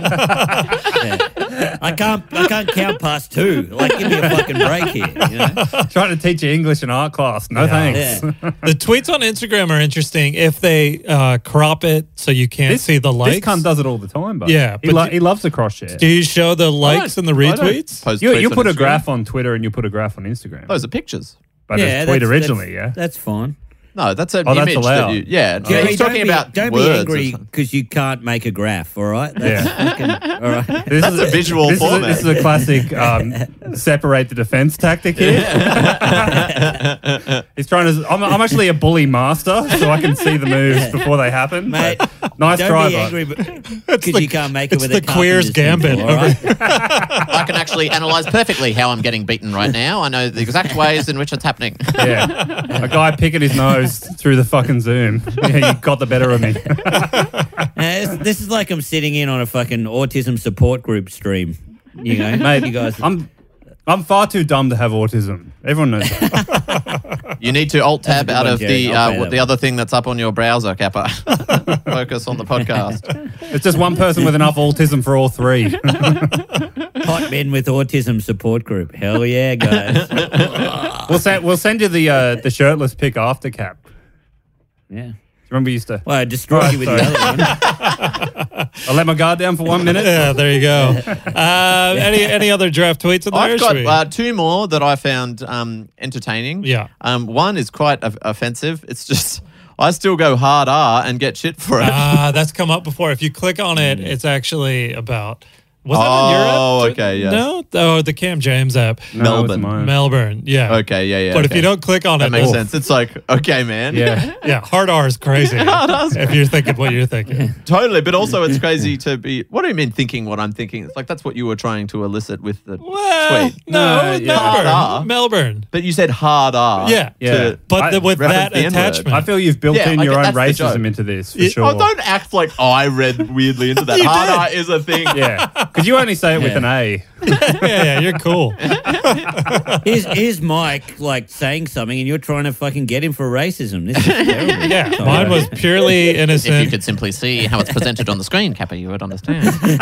Yeah. I can't I can't count past two. Like, give me a fucking break here. You know? Trying to teach you English in art class. No thanks. Yeah. the tweets on Instagram are interesting if they uh, crop it so you can't This, see the likes. this cunt does it all the time, but Yeah, he, but lo- do- he loves the cross share. Do you show the likes and the I don't retweets? Post You, tweets you on put a Instagram. graph on Twitter and you put a graph on Instagram. Those are pictures. but yeah, it's tweet that's- originally, that's- yeah. That's fine. No, that's an Oh, that's image allowed. that you. Yeah, Jerry, yeah, he's talking don't be, about don't words. be or angry something. because you can't make a graph, all right? That's Yeah. fucking- all right. This That's is a visual this format. Is a, this is a classic um, separate the defense tactic here. He's trying to. I'm, I'm actually a bully master, so I can see the moves before they happen. Mate, nice don't try, be angry because you can't make it it's with the a queer's carpenter's gambit. pencil, all right? I can actually analyze perfectly how I'm getting beaten right now. I know the exact ways in which it's happening. Yeah, a guy picking his nose through the fucking Zoom. Yeah, you got the better of me. Uh, this, this is like I'm sitting in on a fucking autism support group stream. You know, Mate, you guys. I'm I'm far too dumb to have autism. Everyone knows that. You need to alt tab That's a out good of one, the Jared. I'll uh, pay what- that the one. other thing that's up on your browser, Kappa. Focus on the podcast. It's just one person with enough autism for all three. Hot men with autism support group. Hell yeah, guys. We'll send we'll send you the uh, the shirtless pic after, Cap. Yeah. Remember, we used to. Well, I destroyed Right, you with sorry. the other one. I let my guard down for one minute. Yeah, there you go. Uh, any any other draft tweets in there? I've Should got we- uh, two more that I found um, entertaining. Yeah. Um, one is quite of- offensive. It's just I still go hard R and get shit for it. Ah, that's come up before. If you click on it, it's actually about. Was that on your Oh, app? okay, yes. No, oh, the Cam James app, No, Melbourne. it's mine. Melbourne. Yeah. Okay, yeah, yeah. But if okay. you don't click on that it, makes oh, sense. It's like, okay, man. Yeah. Yeah, hard R is crazy. if you're thinking what you're thinking. Totally, but also it's crazy to be. What do you mean thinking what I'm thinking? It's like that's what you were trying to elicit with the Well, tweet. no, No, yeah. Melbourne. Hard R. Melbourne. But you said hard R. Yeah. Yeah. to- But I the, with reference that the N-word. attachment, I feel you've built Yeah, in I your get- own that's the joke. racism into this for Yeah. sure. Oh, don't act like oh, I read weirdly into that. You Hard did. R is a thing. Yeah, because you only say it with Yeah. an A. yeah, yeah, you're cool. Here's, here's Mike, like, saying something, and you're trying to fucking get him for racism. This is terrible. Yeah, mine was purely If you innocent. could simply see how it's presented on the screen, Kappa, you would understand.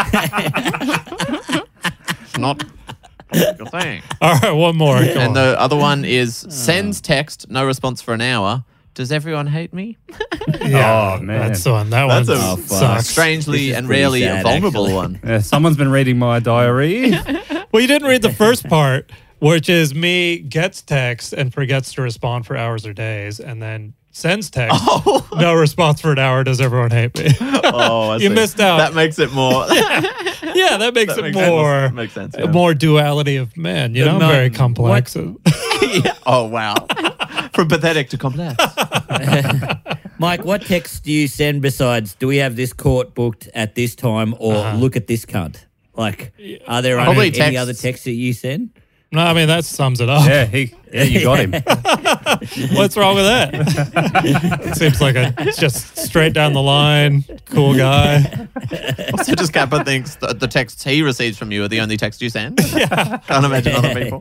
It's not what you're saying. All right, one more. Come And on. the other one is sends text, no response for an hour. Does everyone hate me? yeah, Oh, man. that's the one. That That's one a- Oh, fuck. sucks. Strangely This is and pretty rarely sad, vulnerable actually. one. Yeah, someone's been reading my diary. Well, you didn't read the first part, which is me gets text and forgets to respond for hours or days, and then sends text, Oh, no response for an hour. Does everyone hate me? oh I You see. missed out. That makes it more. yeah, that makes That it makes sense. more Makes sense. Yeah. more duality of men. You The know, mo- very complex. Yeah. Oh wow. From pathetic to complex. Mike, what texts do you send besides, do we have this court booked at this time, or Uh-huh. look at this cunt? Like, are there Probably any, any texts. other texts that you send? No, I mean that sums it up. Yeah, he. Yeah, you got him. What's wrong with that? It seems like a just straight down the line, cool guy. Also, just Kappa thinks that the texts he receives from you are the only text you send. Can't imagine other people.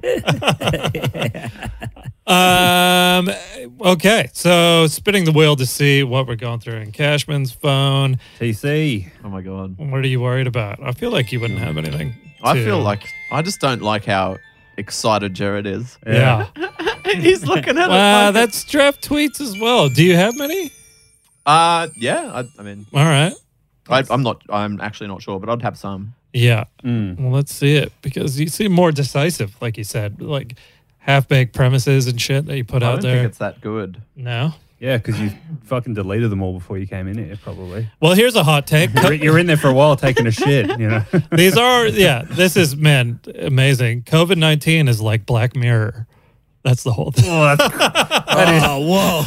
Um. Okay, so spinning the wheel to see what we're going through in Cashman's phone. T C. Oh my god. What are you worried about? I feel like you wouldn't have anything. I to- feel like I just don't like how excited Jared is. yeah. He's looking at Wow, it. Like that's draft tweets as well. Do you have many? uh, yeah. I, I mean, All right. I, I'm not. I'm actually not sure, but I'd have some. Yeah. Mm. Well, let's see it because you seem more decisive, like you said, like half baked premises and shit that you put I out don't there. think it's that good. No. Yeah, because you fucking deleted them all before you came in here, probably. Well, here's a hot take. You're, you're in there for a while taking a shit, you know? These are, yeah, this is, man, amazing. COVID nineteen is like Black Mirror. That's the whole thing. Oh, that's, Oh, whoa.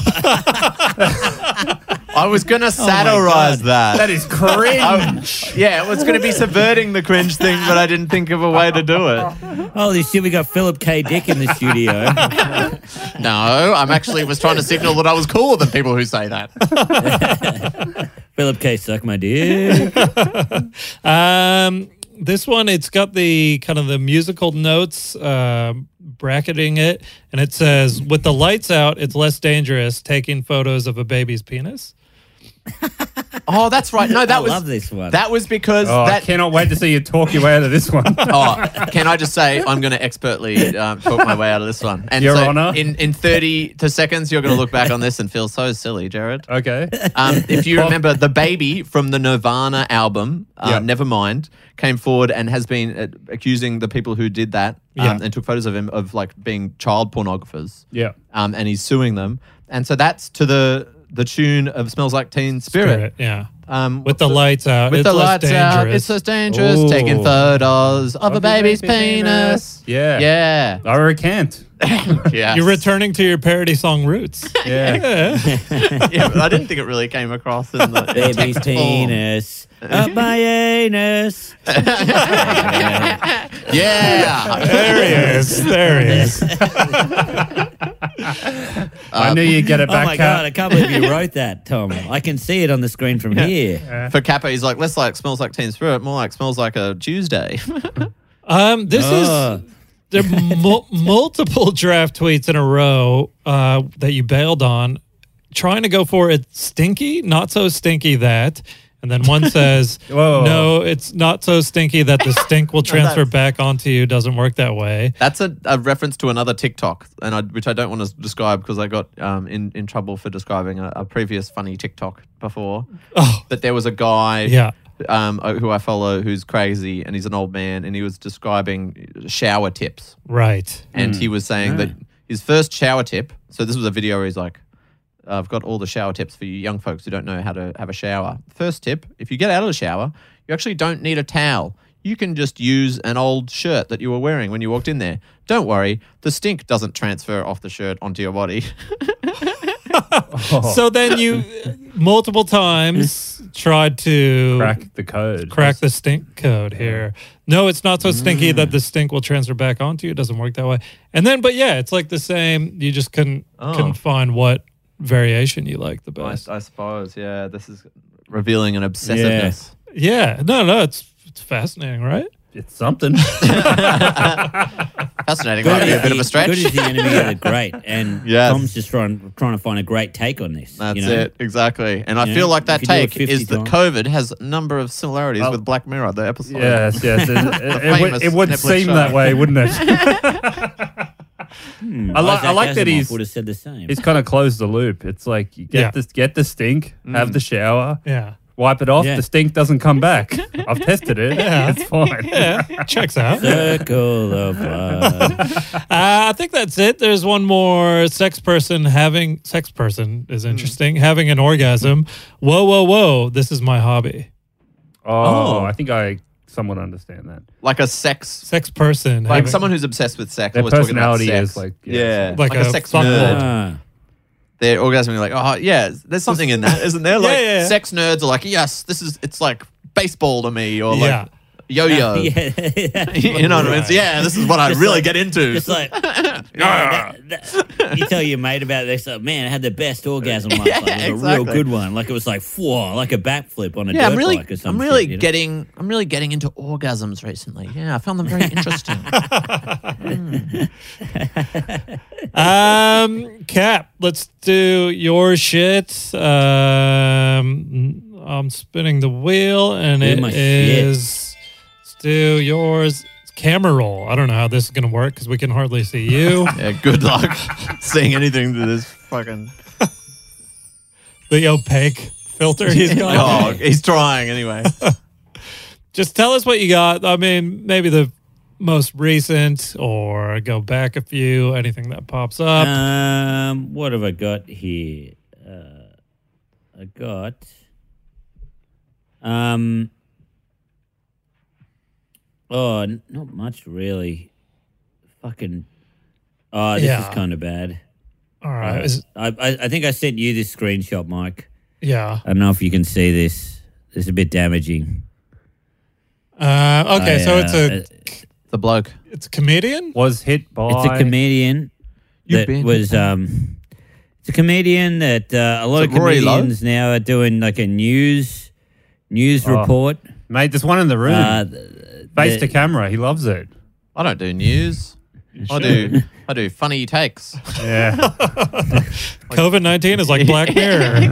I was gonna satirize that. that is cringe. I- yeah, it was going to be subverting the cringe thing, but I didn't think of a way to do it. Holy shit, we got Philip K. Dick in the studio. No, I'm actually was trying to signal that I was cooler than people who say that. Philip K. Suck my dick. Um, this one, it's got the kind of the musical notes uh, bracketing it, and it says, with the lights out, it's less dangerous taking photos of a baby's penis. Oh, that's right. No, that I was love this one. that was because Oh, I that. cannot wait to see you talk your way out of this one. Oh, can I just say I'm going to expertly um, talk my way out of this one? And Your so Honor. in in thirty to seconds, you're going to look back on this and feel so silly, Jared. Okay. Um, if you remember, the baby from the Nirvana album, uh, Yeah. Nevermind, came forward and has been uh, accusing the people who did that um, Yeah. and took photos of him of like being child pornographers. Yeah. Um, and he's suing them. And so that's to the the tune of "Smells Like Teen Spirit." Yeah. Um, With the lights out. with it's the less lights out, dangerous. it's less dangerous. Ooh. Taking photos of, Of a the baby's baby penis. penis. Yeah. Yeah. I recant. Yeah. You're returning to your parody song roots. Yeah. Yeah. Yeah, but I didn't think it really came across in the in Baby's text form. penis up my anus. Yeah. There he is. There he is. I knew you'd get it Oh back. my Cap. god! I can't believe you wrote that, Tom. I can see it on the screen from here. For Kappa, he's like, less like smells like Teen Spirit, more like smells like a Tuesday. Um, this Oh. is there are mul- multiple draft tweets in a row uh, that you bailed on, trying to go for it stinky, not so stinky that, and then one says, Whoa. no, it's not so stinky that the stink will transfer that's- back onto you. Doesn't work that way. That's a, a reference to another TikTok, and I, which I don't want to describe because I got um, in, in trouble for describing a, a previous funny TikTok before. Oh, But there was a guy yeah. um, uh, who I follow who's crazy, and he's an old man, and he was describing shower tips. Right. And he was saying that his first shower tip, so this was a video where he's like, I've got all the shower tips for you young folks who don't know how to have a shower. First tip, if you get out of the shower, you actually don't need a towel. You can just use an old shirt that you were wearing when you walked in there. Don't worry, the stink doesn't transfer off the shirt onto your body. So then you multiple times tried to Crack the code. crack the stink code here. No, it's not so stinky that the stink will transfer back onto you. It doesn't work that way. And then, but yeah, it's like the same. You just couldn't Oh. couldn't find what variation you like the I, best. I suppose, yeah, this is revealing an obsessiveness. Yeah, no, no, it's it's fascinating, right? It's something. Fascinating, might be a bit of a stretch. Good is the enemy of the great, and Yes. Tom's just trying trying to find a great take on this. That's you know? it, exactly. And I Yeah, feel like if that you do it take fifty is that times. COVID has a number of similarities Oh. with Black Mirror, the episode. Yes, yes. It, it, it, would, famous it would Netflix seem show. that way, wouldn't it? I like. I Isaac like that Asimov he's would have said the same. he's kind of closed the loop. It's like you get Yeah. this, get the stink, have the shower, Yeah. wipe it off. Yeah. The stink doesn't come back. I've tested it. Yeah. It's fine. Yeah, checks out. Uh, Circle of life. I think that's it. There's one more sex person having sex person is interesting. Having an orgasm. Whoa, whoa, whoa. This is my hobby. Oh, Oh. I think I somewhat understand that. Like a sex, Sex person. like having- someone who's obsessed with sex. Their always talking about personality sex. is like yeah, Like like, a, a sex fuck nerd. Ah. They're orgasming like, oh yeah, there's something in that, isn't there? Like Yeah, yeah, yeah. sex nerds are like, yes, this is it's like baseball to me, or like Yeah. yo-yo. Yeah. You know what I mean? So, yeah, this is what I Just really like- get into. Just like, man, that, that, you tell your mate about this, like, man, I had the best orgasm last Yeah, night. It was a exactly. real good one. Like it was like, whoa, like a backflip on a yeah, dirt I'm really, bike or some I'm really shit, you know? getting, I'm really getting into orgasms recently. Yeah, I found them very interesting. Um, Cap, let's do your shit. Um, I'm spinning the wheel, and Do it my shit. is. Let's do yours. It's camera roll. I don't know how this is gonna work because we can hardly see you. Yeah, good luck seeing anything to this fucking. The opaque filter he's Oh, got. he's trying anyway. Just tell us what you got. I mean, maybe the most recent, or go back a few. Anything that pops up. Um, what have I got here? Uh, I got um. Oh, n- not much really. Fucking. Oh, this Yeah. is kind of bad. All right. Uh, Is- I, I I think I sent you this screenshot, Mike. yeah. I don't know if you can see this. It's a bit damaging. Uh, okay, I, so it's a uh, The bloke. it's a comedian. Was hit by. It's a comedian You've that been- was um. It's a comedian that uh, a lot Is of it Rory Lowe? comedians now are doing like a news news Oh. report. Mate, there's one in the room. Uh, Face the- to camera. He loves it. I don't do news. I do. I do funny takes. Yeah. COVID nineteen is like Black Mirror.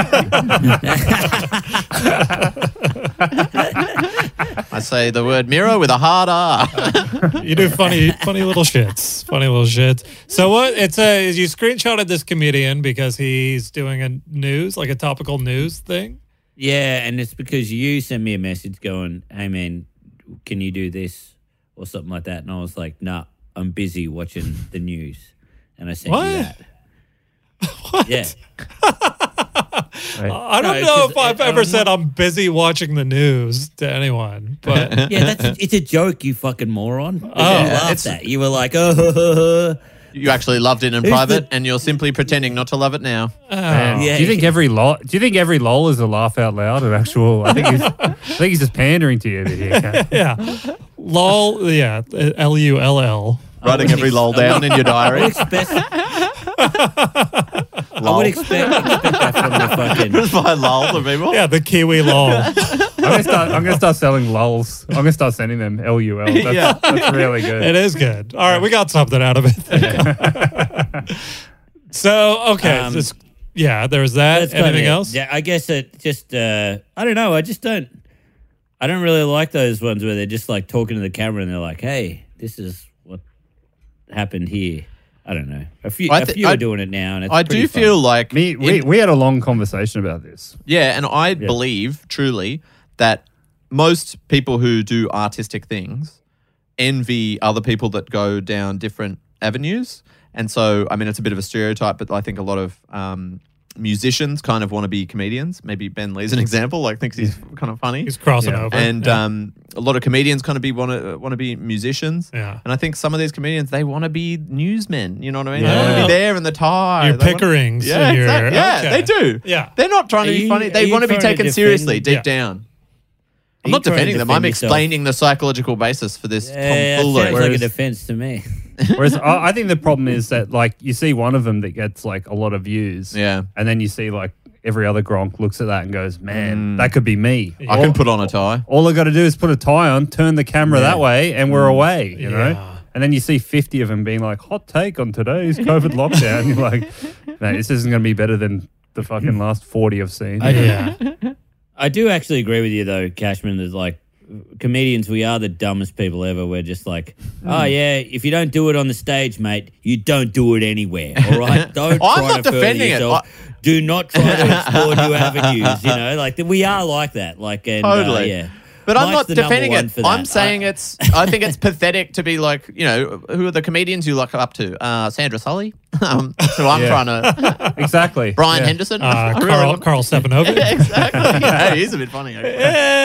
I say the word mirror with a hard R. You do funny, funny little shits. Funny little shits. So what? It's a you screenshotted this comedian because he's doing a news, like a topical news thing. Yeah, and it's because you sent me a message going, "Hey man, can you do this or something like that?" And I was like, "Nah, I'm busy watching the news." And I sent What? you that. What? Yeah. Right. I don't No, know 'cause if I've it- ever um, said I'm busy watching the news to anyone, but Yeah, that's it's a joke, you fucking moron. Oh. Oh, you Yeah, laughed it's- at. You were like, oh, You actually loved it in Who's private, the- and you're simply pretending not to love it now. Man, Yeah. do you think every lol? Do you think every lol is a laugh out loud? An actual? I think he's. I think he's just pandering to you over here. Kat. yeah, lol, yeah, L U L L. Writing every lol down in your I would diary. expect, I Lol. would expect, expect that from the fucking. Just by lol to people. Yeah, the Kiwi lol. I'm gonna start. I'm gonna start selling lols. I'm gonna start sending them L U L. That's, Yeah. that's really good. It is good. All right, we got something out of it. So okay, Um, this- yeah, there's that. That's kinda Anything it. else? Yeah, I guess it just. Uh, I don't know. I just don't. I don't really like those ones where they're just like talking to the camera and they're like, "Hey, this is what happened here." I don't know. A few, I a thi- few I- are doing it now, and it's I pretty do fun. feel like Me, we, in- we had a long conversation about this. yeah, and I believe truly that most people who do artistic things envy other people that go down different avenues. And so, I mean, it's a bit of a stereotype, but I think a lot of um, musicians kind of want to be comedians. Maybe Ben Lee's an example, like thinks he's kind of funny. He's crossing Yeah. over. And yeah. um, a lot of comedians kind of be want to want to be musicians. Yeah. And I think some of these comedians they want to be newsmen. You know what I mean? Yeah. They want to be there in the tie. Your They wanna- Pickerings Yeah, and your- exactly. yeah, okay. they do. Yeah. they're not trying to Are be you- funny. are They you want to be trying to taken defend- seriously deep Yeah. down. I'm Are not you trying to defending them. I'm defend yourself? explaining the psychological basis for this Yeah, that tomfoolery. sounds like a Whereas- defense to me. Whereas I, I think the problem is that like you see one of them that gets like a lot of views, Yeah. and then you see like every other Gronk looks at that and goes, "Man, that could be me." I can put on a tie. All I got to do is put a tie on, turn the camera Yeah. that way, and we're away. You know. Yeah. And then you see fifty of them being like, "Hot take on today's COVID lockdown." You're like, "Man, this isn't going to be better than the fucking last forty I've seen." I do. Yeah. I do actually agree with you though, Cashman. There's like comedians, we are the dumbest people ever. We're just like, oh yeah, if you don't do it on the stage, mate, you don't do it anywhere. All right, don't. I'm try not to further defending it. yourself. Do not try to explore new avenues. You know, like we are like that. Like and, uh, Totally. yeah. But I'm Mike's not the number defending one it. for that. I'm saying I- it's. I think it's pathetic to be like, you know, who are the comedians you look up to? Uh, Sandra Sully, um, who I'm Yeah. trying to. Exactly. Brian Yeah. Henderson, Uh, I really Carl want- Carl Stepanovic. exactly. Yeah, he's a bit funny. Actually.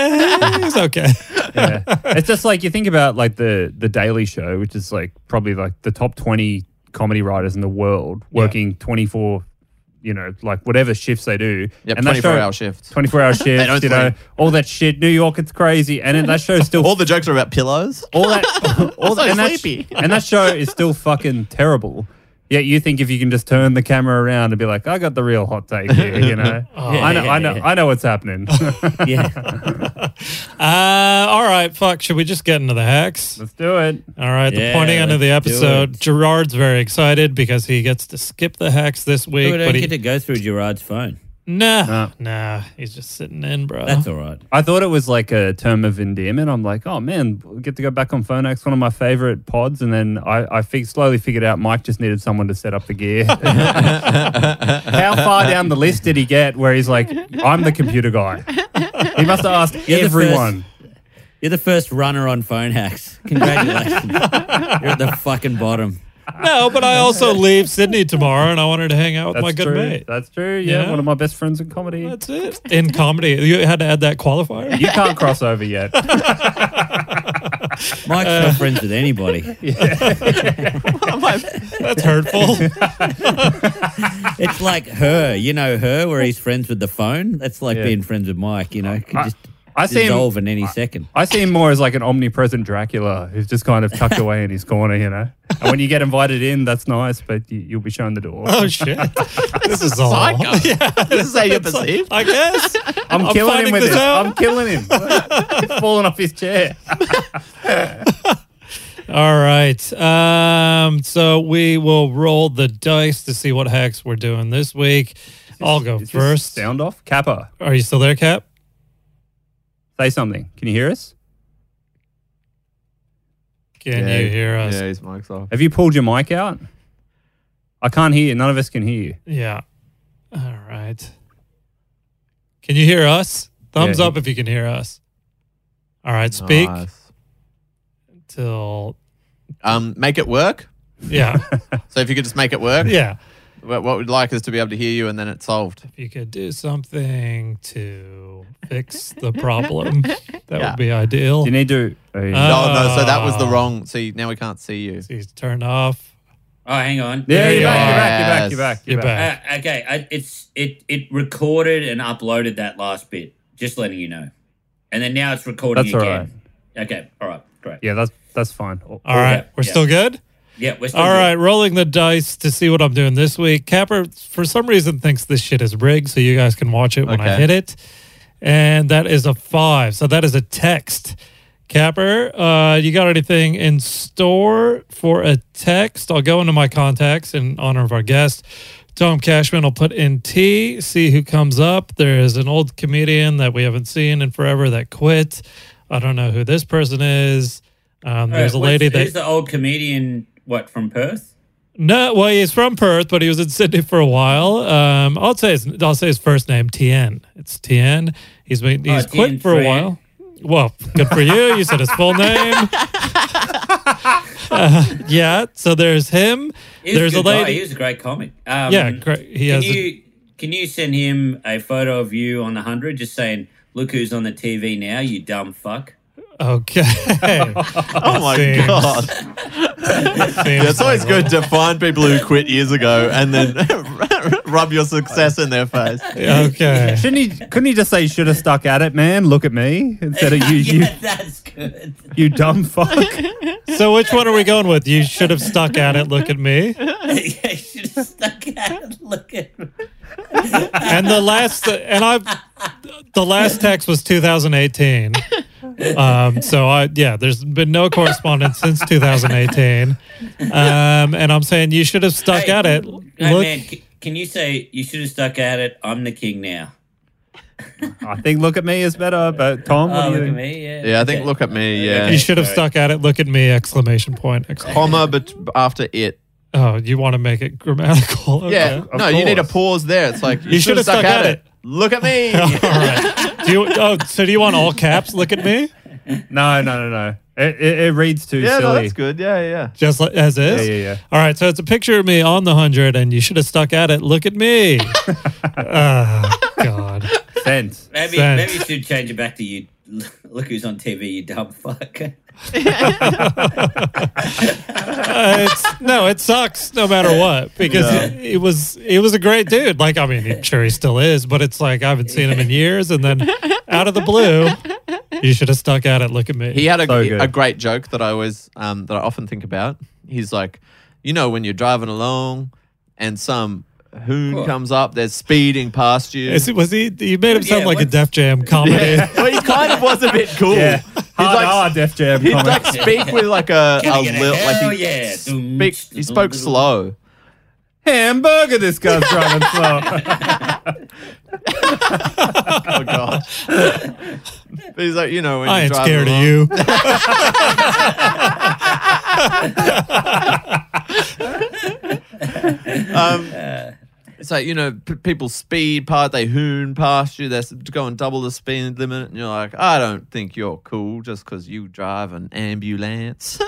Eh, he's okay. Yeah. It's just like you think about like the the Daily Show, which is like probably like the top twenty comedy writers in the world working twenty-four, you know, like whatever shifts they do. Yep, and that twenty-four show- hour shifts. twenty-four hour don't shifts, you know, sleep. all that shit. New York, it's crazy. And then that show is still All the jokes are about pillows. all that all So that, and, that sh- sleepy. and that show is still fucking terrible. Yet you think if you can just turn the camera around and be like, I got the real hot take here, you know. I know I know I know what's happening. Yeah. Uh, all right, fuck. Should we just get into the hacks? Let's do it. All right, the Yeah, pointing end of the let's do episode. it. Gerard's very excited because he gets to skip the hacks this week. we don't but he, get to go through Gerard's phone. nah, No. nah, he's just sitting in, bro. That's all right. I thought it was like a term of endearment. I'm like, oh man, we get to go back on Phonax, one of my favorite pods. And then I, I fig- slowly figured out Mike just needed someone to set up the gear. How far down the list did he get where he's like, I'm the computer guy? He must have asked You're the everyone. You're the first runner on phone hacks. Congratulations. You're at the fucking bottom. No, but I also leave Sydney tomorrow, and I wanted to hang out with That's my good true. mate. That's true. Yeah, Yeah. one of my best friends in comedy. That's it. In comedy, you had to add that qualifier. You can't cross over yet. Mike's not friends with anybody. That's hurtful. It's like her. You know her, where he's friends with the phone? That's like Yeah. being friends with Mike, you know? Could I- just I see him. dissolve in any second. I see him more as like an omnipresent Dracula who's just kind of tucked away in his corner, you know. And when you get invited in, that's nice, but you, you'll be shown the door. Oh shit! This is all. Psycho. Yeah, This is how you're perceived. I guess. I'm, I'm killing him finding with this this. out. I'm killing him. He's falling off his chair. All right. Um, so we will roll the dice to see what hacks we're doing this week. I'll go Is this first. Sound off. Kappa, Are you still there, Cap? say something. Can you hear us? Can Yeah, you hear us? Yeah, his mic's off. Have you pulled your mic out? I can't hear you. None of us can hear you. Yeah. All right. Can you hear us? Thumbs Yeah. up if you can hear us. All right. Speak Nice. till. Um, make it work. Yeah. So if you could just make it work. Yeah. What, what we'd like is to be able to hear you, and then it's solved. If you could do something to fix the problem, that Yeah. would be ideal. Do you need to? Uh, Uh, No, no. So that was the Oh. wrong. See, now we can't see you. He's turned off. Oh, hang on. yeah, There you're you back, you're are. back. You're back. You're back. You're back. Uh, okay, I, it's it it recorded and uploaded that last bit. Just letting you know, and then now it's recording That's all again. Okay, all right, great. Yeah, that's that's fine. All All right. yeah, We're yeah. still good? Yeah, we're still All good. right. Rolling the dice to see what I'm doing this week. Capper, for some reason, thinks this shit is rigged, so you guys can watch it when I Okay. hit it. And that is a five. So that is a text. Capper, uh, you got anything in store for a text? I'll go into my contacts in honor of our guest. Tom Cashman will put in T, see who comes up. There is an old comedian that we haven't seen in forever that quit. I don't know who this person is. Um, there's All a right, lady what's- that who's the old comedian? What, from Perth? no, well, he's from Perth, but he was in Sydney for a while. Um, I'll say his, I'll say his first name, Tien. It's Tien. He's been he's Oh, quit Tien for a Tran. while. Well, good for you. You said his full name. Uh, yeah. So there's him. He was There's a, a good guy. lady. He was a great comic. Um, Yeah, great. He Can has. a- you can you send him a photo of you on the hundred, just saying, "Look who's on the T V now, you dumb fuck." okay. Oh my Seems- god! Seems Yeah, it's always like- good to find people who quit years ago and then rub your success in their face. Okay. Shouldn't he? Couldn't he just say, "Should have stuck at it, man"? Look at me instead of you, you, yeah, that's good. you dumb fuck. So which one are we going with? You should have stuck at it. Look at me. yeah, you should have stuck out and look at me. And the last, and I, the last text was two thousand eighteen. Um, so I, yeah, there's been no correspondence since two thousand eighteen. Um, and I'm saying you should have stuck Hey, at it. Hey, Look, man, c- can you say you should have stuck at it? I'm the king now. I think "look at me" is better, but Tom, what Oh, do you look at think? me. Yeah, Yeah, I think Okay. look at me. Yeah, you should have sorry. stuck at it. Look at me! Exclamation point! Exclamation. comma, but after it. Oh, you want to make it grammatical? Okay. Yeah, Of no, you need a course. pause there. It's like you, You should have stuck, at it. Look at me. All right. Do you? Oh, so do you want all caps? Look at me, No, no, no, no. It, it, it reads too yeah, no, silly. that's good. Yeah, yeah. just like, as Yeah, is. yeah, yeah. All right, so it's a picture of me on the hundred, and you should have stuck at it. Look at me. Oh God. Sense. Maybe Sent. maybe you should change it back to you. Look who's on T V, you dumb fuck. Uh, it's, no, it sucks no matter what because Yeah. he, he was he was a great dude. Like I mean, I'm sure he still is, but it's like I haven't seen him in years, and then out of the blue, you should have stuck at it. Look at me. He had a, So good. a great joke that I always um, that I often think about. He's like, you know, when you're driving along and some hoon What? comes up, they're speeding past you. Is it, was he? You made him sound Yeah, like a what's- Def Jam comedy. well, he kind of was a bit cool. Yeah. He'd Hard like, R, Def Jam. he'd comic. like speak with like a, Can a I get a little, hell like he, yeah? speak, he spoke slow. Hamburger, this guy's driving slow. Oh god! But he's like, you know, when I you're ain't driving scared along, of you. Um, it's like, you know, p- people speed past, they hoon past you, they're s- going double the speed limit, and you're like, I don't think you're cool just because you drive an ambulance.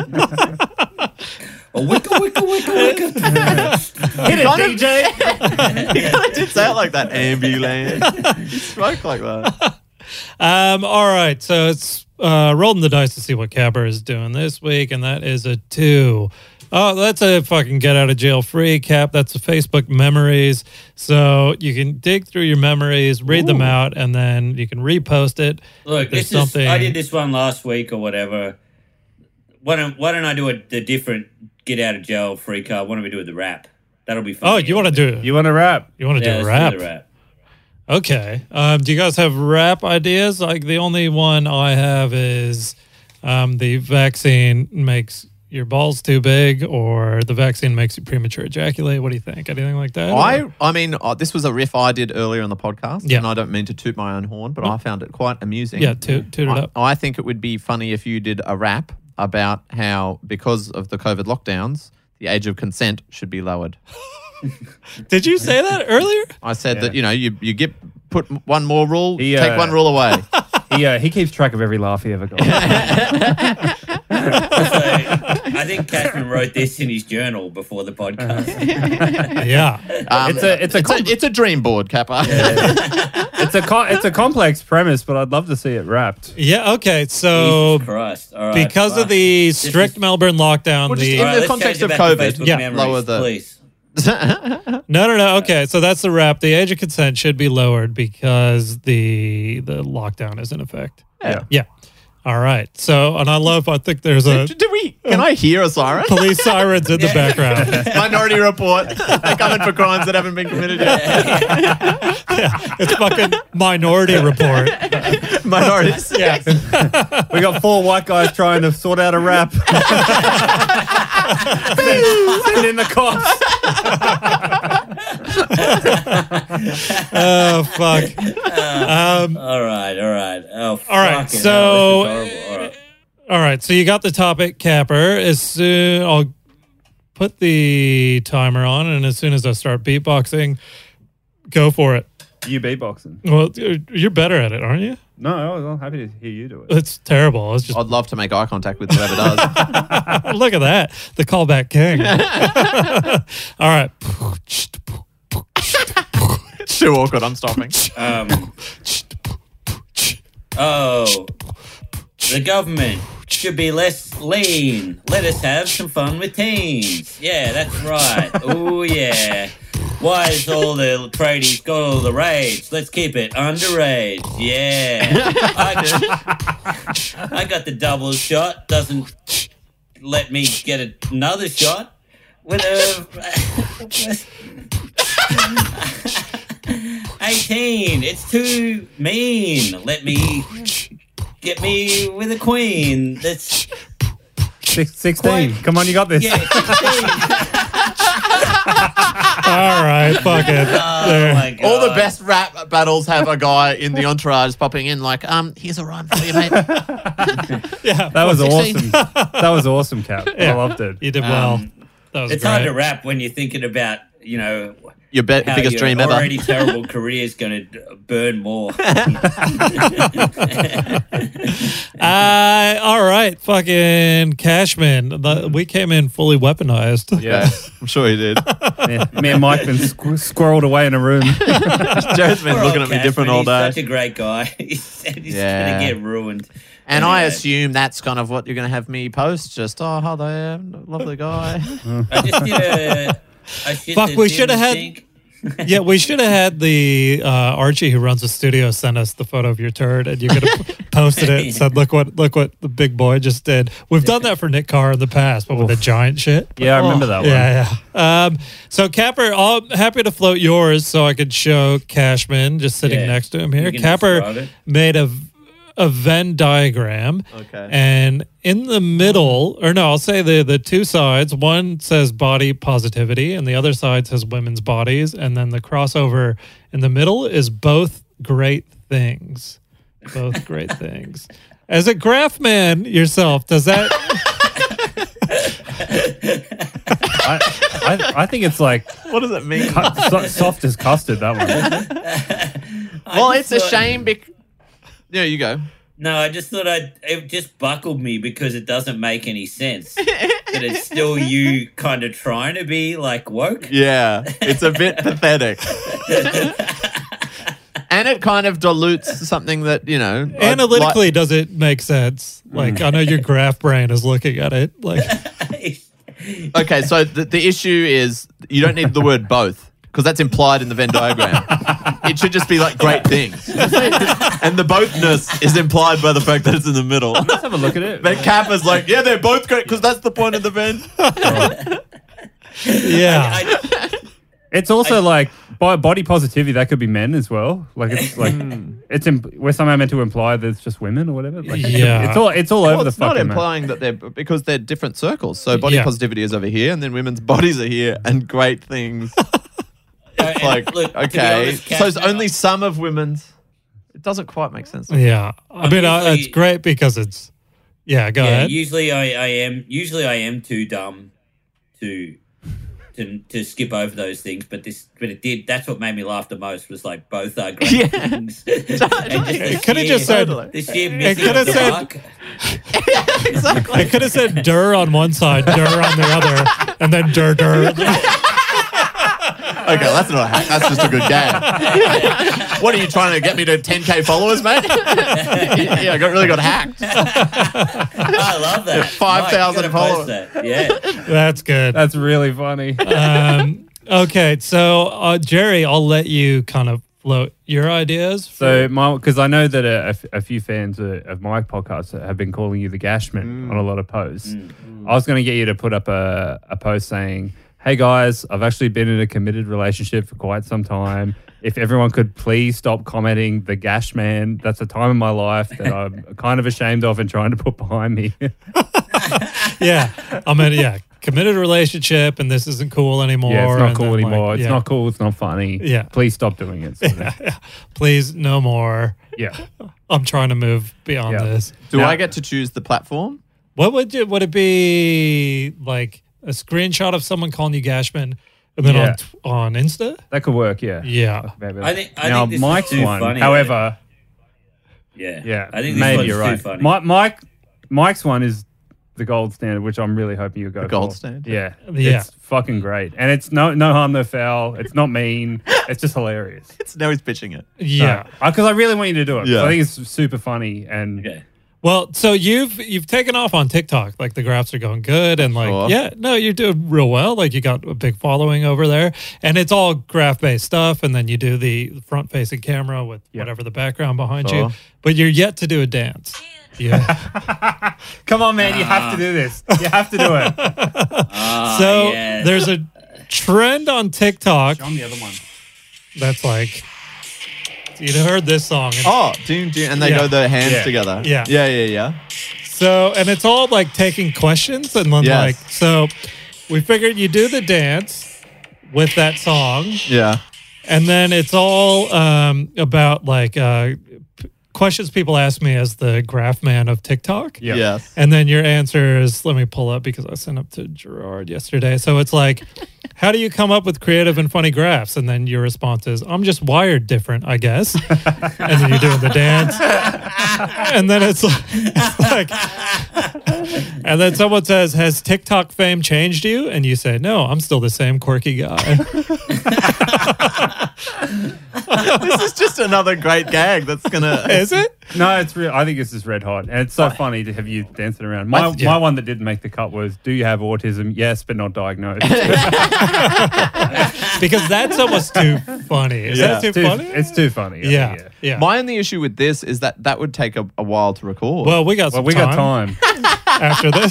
A wicka wicka wicka wicka. Hit it, D J. He kind of did sound like that ambulance. He spoke like that. Um, all right, so it's uh, rolling the dice to see what Capper is doing this week, and that is a two. Oh, that's a fucking get out of jail free, Cap. That's a Facebook memories. So you can dig through your memories, read them out, and then you can repost it. Look, There's this is, something- I did this one last week or whatever. Why don't Why don't I do a, the different get out of jail free card? Why don't we do it the rap? That'll be fun. Oh, you want to do You want to rap? you want to yeah, do let's rap? do the rap. Okay. Um, do you guys have rap ideas? Like the only one I have is um, the vaccine makes your balls too big, or the vaccine makes you premature ejaculate. What do you think? Anything like that? I, I mean, uh, this was a riff I did earlier in the podcast, Yeah. and I don't mean to toot my own horn, but No. I found it quite amusing. Yeah, toot- toot it I, up. I think it would be funny if you did a rap about how, because of the COVID lockdowns, the age of consent should be lowered. Did you say that earlier? I said Yeah. that, you know, you, you get put one more rule, He, take uh, one rule away. He, uh, he keeps track of every laugh he ever got. I think Cashman wrote this in his journal before the podcast. Yeah. Um, It's a- it's a it's, a, com- it's a dream board, Kappa. It's a co- it's a complex premise, but I'd love to see it wrapped. Yeah. Okay. So Jesus Christ. All right, because fuck. of the This strict is- Melbourne lockdown, Well, just the in All right, the let's context change of it back to COVID, Facebook yeah, memories, lower the- please. no, no, no. Okay, so that's the wrap. The age of consent should be lowered because the the lockdown is in effect. Yeah. Yeah. All right. So, and I love. I think there's a Did we? Can I hear a siren? police sirens in the background. Minority Report. They're coming for crimes that haven't been committed yet. It's fucking Minority Report. Minorities. Yeah. We got four white guys trying to sort out a rap. Send in the cops. Oh fuck. Um, All right, all right. Oh, All right, fucking so- hell, this is horrible. All right. all right. So you got the topic, Capper. As soon I'll put the timer on, and as soon as I start beatboxing, go for it. You beatboxing? Well, you're- you're better at it, aren't you? No, I'm happy to hear you do it. It's terrible. It's just I'd love to make eye contact with whoever does. look at that, the callback king. All right. It's too awkward. I'm stopping. Um, oh, the government should be less lean. Let us have some fun with teens. Yeah, that's right. Oh, yeah. Why is all the tradies got all the rage? Let's keep it underage. Yeah. I, I got the double shot. Doesn't let me get another shot with a... eighteen. It's too mean. Let me get me with a queen. That's Six, sixteen. Quite- Come on, you got this. yeah, sixteen. All right. Fuck it. Oh There. my god. All the best rap battles have a guy in the entourage popping in like, um, here's a rhyme for you, mate. Yeah. That was sixteen. awesome. That was awesome, Cap. I Yeah. loved it. You did well. Um, That was It's great. hard to rap when you're thinking about, you know, Your be- how biggest your dream ever. already terrible career is going to burn more. Uh, all right. Fucking Cashman. The- We came in fully weaponized. Yeah. I'm sure he did. me, me and Mike been squ- squirreled away in a room. Jared's been Poor looking old at me different Cashman, all He's day. such a great guy. He said he's Yeah. going to get ruined. And I Anyway. assume that's kind of what you're going to have me post. Just, oh, hi there, lovely guy. I just did a... I shit Fuck, that we didn't shoulda had- stink. Yeah, we should have had the uh, Archie who runs the studio send us the photo of your turd, and you could have posted it and said, "Look what, look what the big boy just did." We've done that for Nick Carr in the past, but with the giant shit. Yeah, I remember that one. Yeah, yeah. Um, so Capper, I'm happy to float yours so I could show Cashman just sitting Yeah. next to him here. You can Capper describe it. made a a Venn diagram. Okay. And in the middle, or no, I'll say the the two sides. One says body positivity, and the other side says women's bodies. And then the crossover in the middle is both great things. Both great things. As a graph man yourself, does that? I, I, I think it's like What does it mean? cu- so, soft as custard, that one. Well, I it's just a thought- shame. Bec- yeah, you go. No, I just thought I'd, it just buckled me because it doesn't make any sense. But it's still you kind of trying to be like woke. Yeah, it's a bit pathetic. And it kind of dilutes something that, you know. I'd Analytically, like- does it make sense? Like, I know your graph brain is looking at it. Like, okay, so the, the issue is you don't need the word both because that's implied in the Venn diagram. It should just be like great things. And the bothness is implied by the fact that it's in the middle. Let's have a look at it. But Kappa's like, yeah, they're both great because that's the point of the Venn. yeah. I, It's also like by body positivity. That could be men as well. Like it's like it's imp- we're somehow meant to imply that it's just women or whatever. Like, Yeah. it's all it's all over Well, the it's not fucking map. implying that they're because they're different circles. So body Yeah. positivity is over here, and then women's bodies are here, and great things. and Like, look, to be okay, honest, so it's Cash, only some of women's. It doesn't quite make sense. Yeah. I mean, uh, Obviously- it's great because it's, yeah, go Yeah, ahead. usually I, I am. Usually I am too dumb to to to skip over those things. But this, but it did. That's what made me laugh the most. Was like both are great Yeah. things. And just the It could have sheer- just said, Totally. the sheer It missing coulda of the said- mark. exactly. It could have said "dur" on one side, "dur" on the other, and then "dur dur." Okay, that's not a hack. That's just a good gag. What are you trying to get me to ten K followers, mate? Yeah, I got really got hacked. I love that. five thousand Mike, you gotta followers. post that. Yeah. That's good. That's really funny. Um, okay, so uh, Jerry, I'll let you kind of float your ideas. So, my because I know that a, a f- a few fans uh, of my podcast have been calling you the Gashman on a lot of posts. I was going to get you to put up a, a post saying, "Hey guys, I've actually been in a committed relationship for quite some time. If everyone could please stop commenting the Gash Man, that's a time in my life that I'm kind of ashamed of and trying to put behind me." Yeah, I mean, yeah, committed relationship, and this isn't cool anymore. Yeah, it's not and cool then, anymore. like, it's yeah. not cool. It's not funny. Yeah. Please stop doing it. sort of. Yeah, yeah. Please, no more. Yeah. I'm trying to move beyond Yeah. this. Do Now- I get to choose the platform? What would you, would it be like a screenshot of someone calling you Gashman, and then Yeah. on t- on Insta? That could work. Yeah. Yeah. Maybe. I think- I now, think this is Mike's too one, funny. however, Yeah. yeah, I think this maybe one's you're too right. funny. Mi- Mike, Mike's one is the gold standard, which I'm really hoping you go The gold for. standard? Yeah, Yeah. it's fucking great, and it's no no harm, no foul. It's not mean. It's just hilarious. It's now he's pitching it. Yeah. because I really want you to do it. 'cause Yeah. I think it's super funny, and Okay. Well, so you've you've taken off on TikTok. Like the graphs are going good, and like Sure. yeah, no, you're doing real well. Like you got a big following over there, and it's all graph based stuff. And then you do the front facing camera with Yeah. whatever the background behind Sure. you. But you're yet to do a dance. Yeah. come on, man, you have to do this. You have to do it. Ah, so yes. there's a trend on TikTok On the other one. that's like you'd heard this song. And Oh, doom, doom, and they Yeah. go their hands Yeah. together. Yeah. yeah, yeah, yeah. So, and it's all like taking questions and then Yes. like, so we figured you do the dance with that song, Yeah. and then it's all um, about like uh, p- questions people ask me as the graph man of TikTok. Yeah. Yes. And then your answer is, let me pull up because I sent up to Gerard yesterday. So it's like, how do you come up with creative and funny graphs? And then your response is, I'm just wired different, I guess. And then you're doing the dance. And then it's like, it's like, and then someone says, has TikTok fame changed you? And you say, no, I'm still the same quirky guy. This is just another great gag that's gonna. Is it? No, it's real. I think it's just red hot, and it's so funny to have you dancing around. My yeah. my one that didn't make the cut was, "Do you have autism? Yes, but not diagnosed." Because that's almost too funny. Is Yeah. that too, Too- funny? It's too funny. I yeah, think, yeah. My only issue with this is that that would take a, a while to record. Well, we got Well, some we time, got time. after this.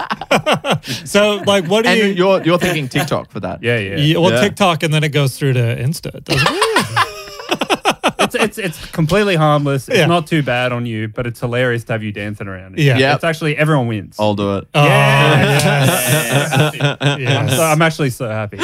So, like, what do and you? you're you're thinking TikTok for that. Yeah, yeah. Yeah, well, Yeah. TikTok, and then it goes through to Insta, doesn't it? It's it's it's completely harmless. It's Yeah. not too bad on you, but it's hilarious to have you dancing around. It. Yeah. Yep. It's actually everyone wins. I'll do it. Oh, Yes. yes. I'm, Yes. so, I'm actually so happy.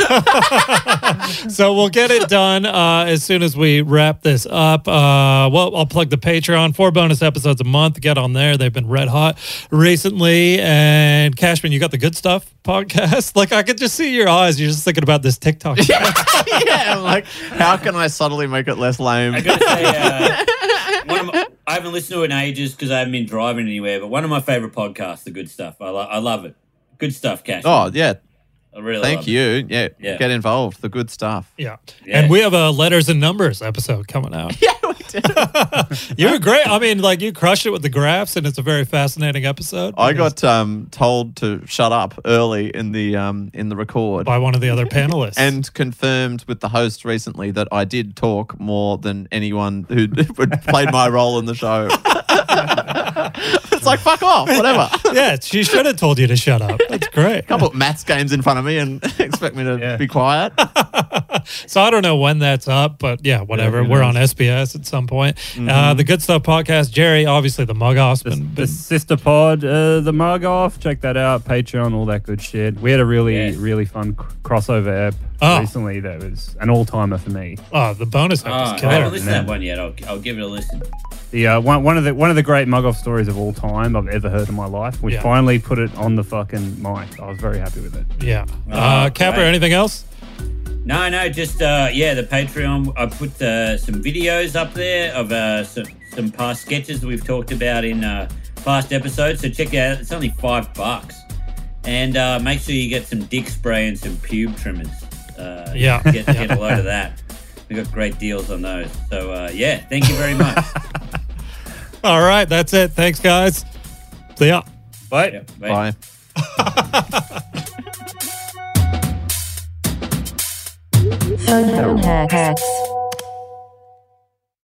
So we'll get it done uh, as soon as we wrap this up. Uh, well, I'll plug the Patreon. Four bonus episodes a month. Get on there. They've been red hot recently. And Cashman, you got the good stuff podcast. Like I could just see your eyes. You're just thinking about this TikTok. yeah, I'm like, how can I subtly make it less lame? I gotta say, uh, one of my, I haven't listened to it in ages because I haven't been driving anywhere. But one of my favorite podcasts, The Good Stuff. I, lo- I love it. Good stuff, Cash. Oh yeah, I really thank love you. Yeah, Yeah. get involved. The good stuff. Yeah. Yeah. And we have a letters and numbers episode coming out. Yeah, we did. You were great. I mean, like you crushed it with the graphs, and it's a very fascinating episode. I got um, told to shut up early in the um, in the record. by one of the other panelists. And confirmed with the host recently that I did talk more than anyone who played my role in the show. It's like, fuck off, whatever. yeah, she should have told you to shut up. That's great. Can't put maths games in front of me and expect me to Yeah. be quiet. So I don't know when that's up, but yeah, whatever. Yeah, who We're knows? on S B S at some point. Uh, the Good Stuff podcast. Jerry, obviously the mug off's The, been, the been sister pod, uh, the mug off. Check that out. Patreon, all that good shit. We had a really Yes. really fun c- crossover ep Oh. recently. That was an all timer for me. oh the bonus Oh, episode. I killer. haven't listened to Yeah. that one yet. I'll, I'll give it a listen. The uh, one, one of the one of the great mug off stories of all time I've ever heard in my life. We Yeah. finally put it on the fucking mic. I was very happy with it. Yeah. Oh, Uh, Capper, great. anything else? No, no, just uh, yeah, the Patreon. I put uh, some videos up there of uh, some some past sketches that we've talked about in uh, past episodes. So check it out. It's only five bucks. And uh, make sure you get some dick spray and some pube trimmers. Uh, Yeah. Get, get a load of that. We got great deals on those. So, uh, yeah, thank you very much. All right, that's it. Thanks, guys. See ya. Bye. Yeah, bye. Bye. Phone hacks.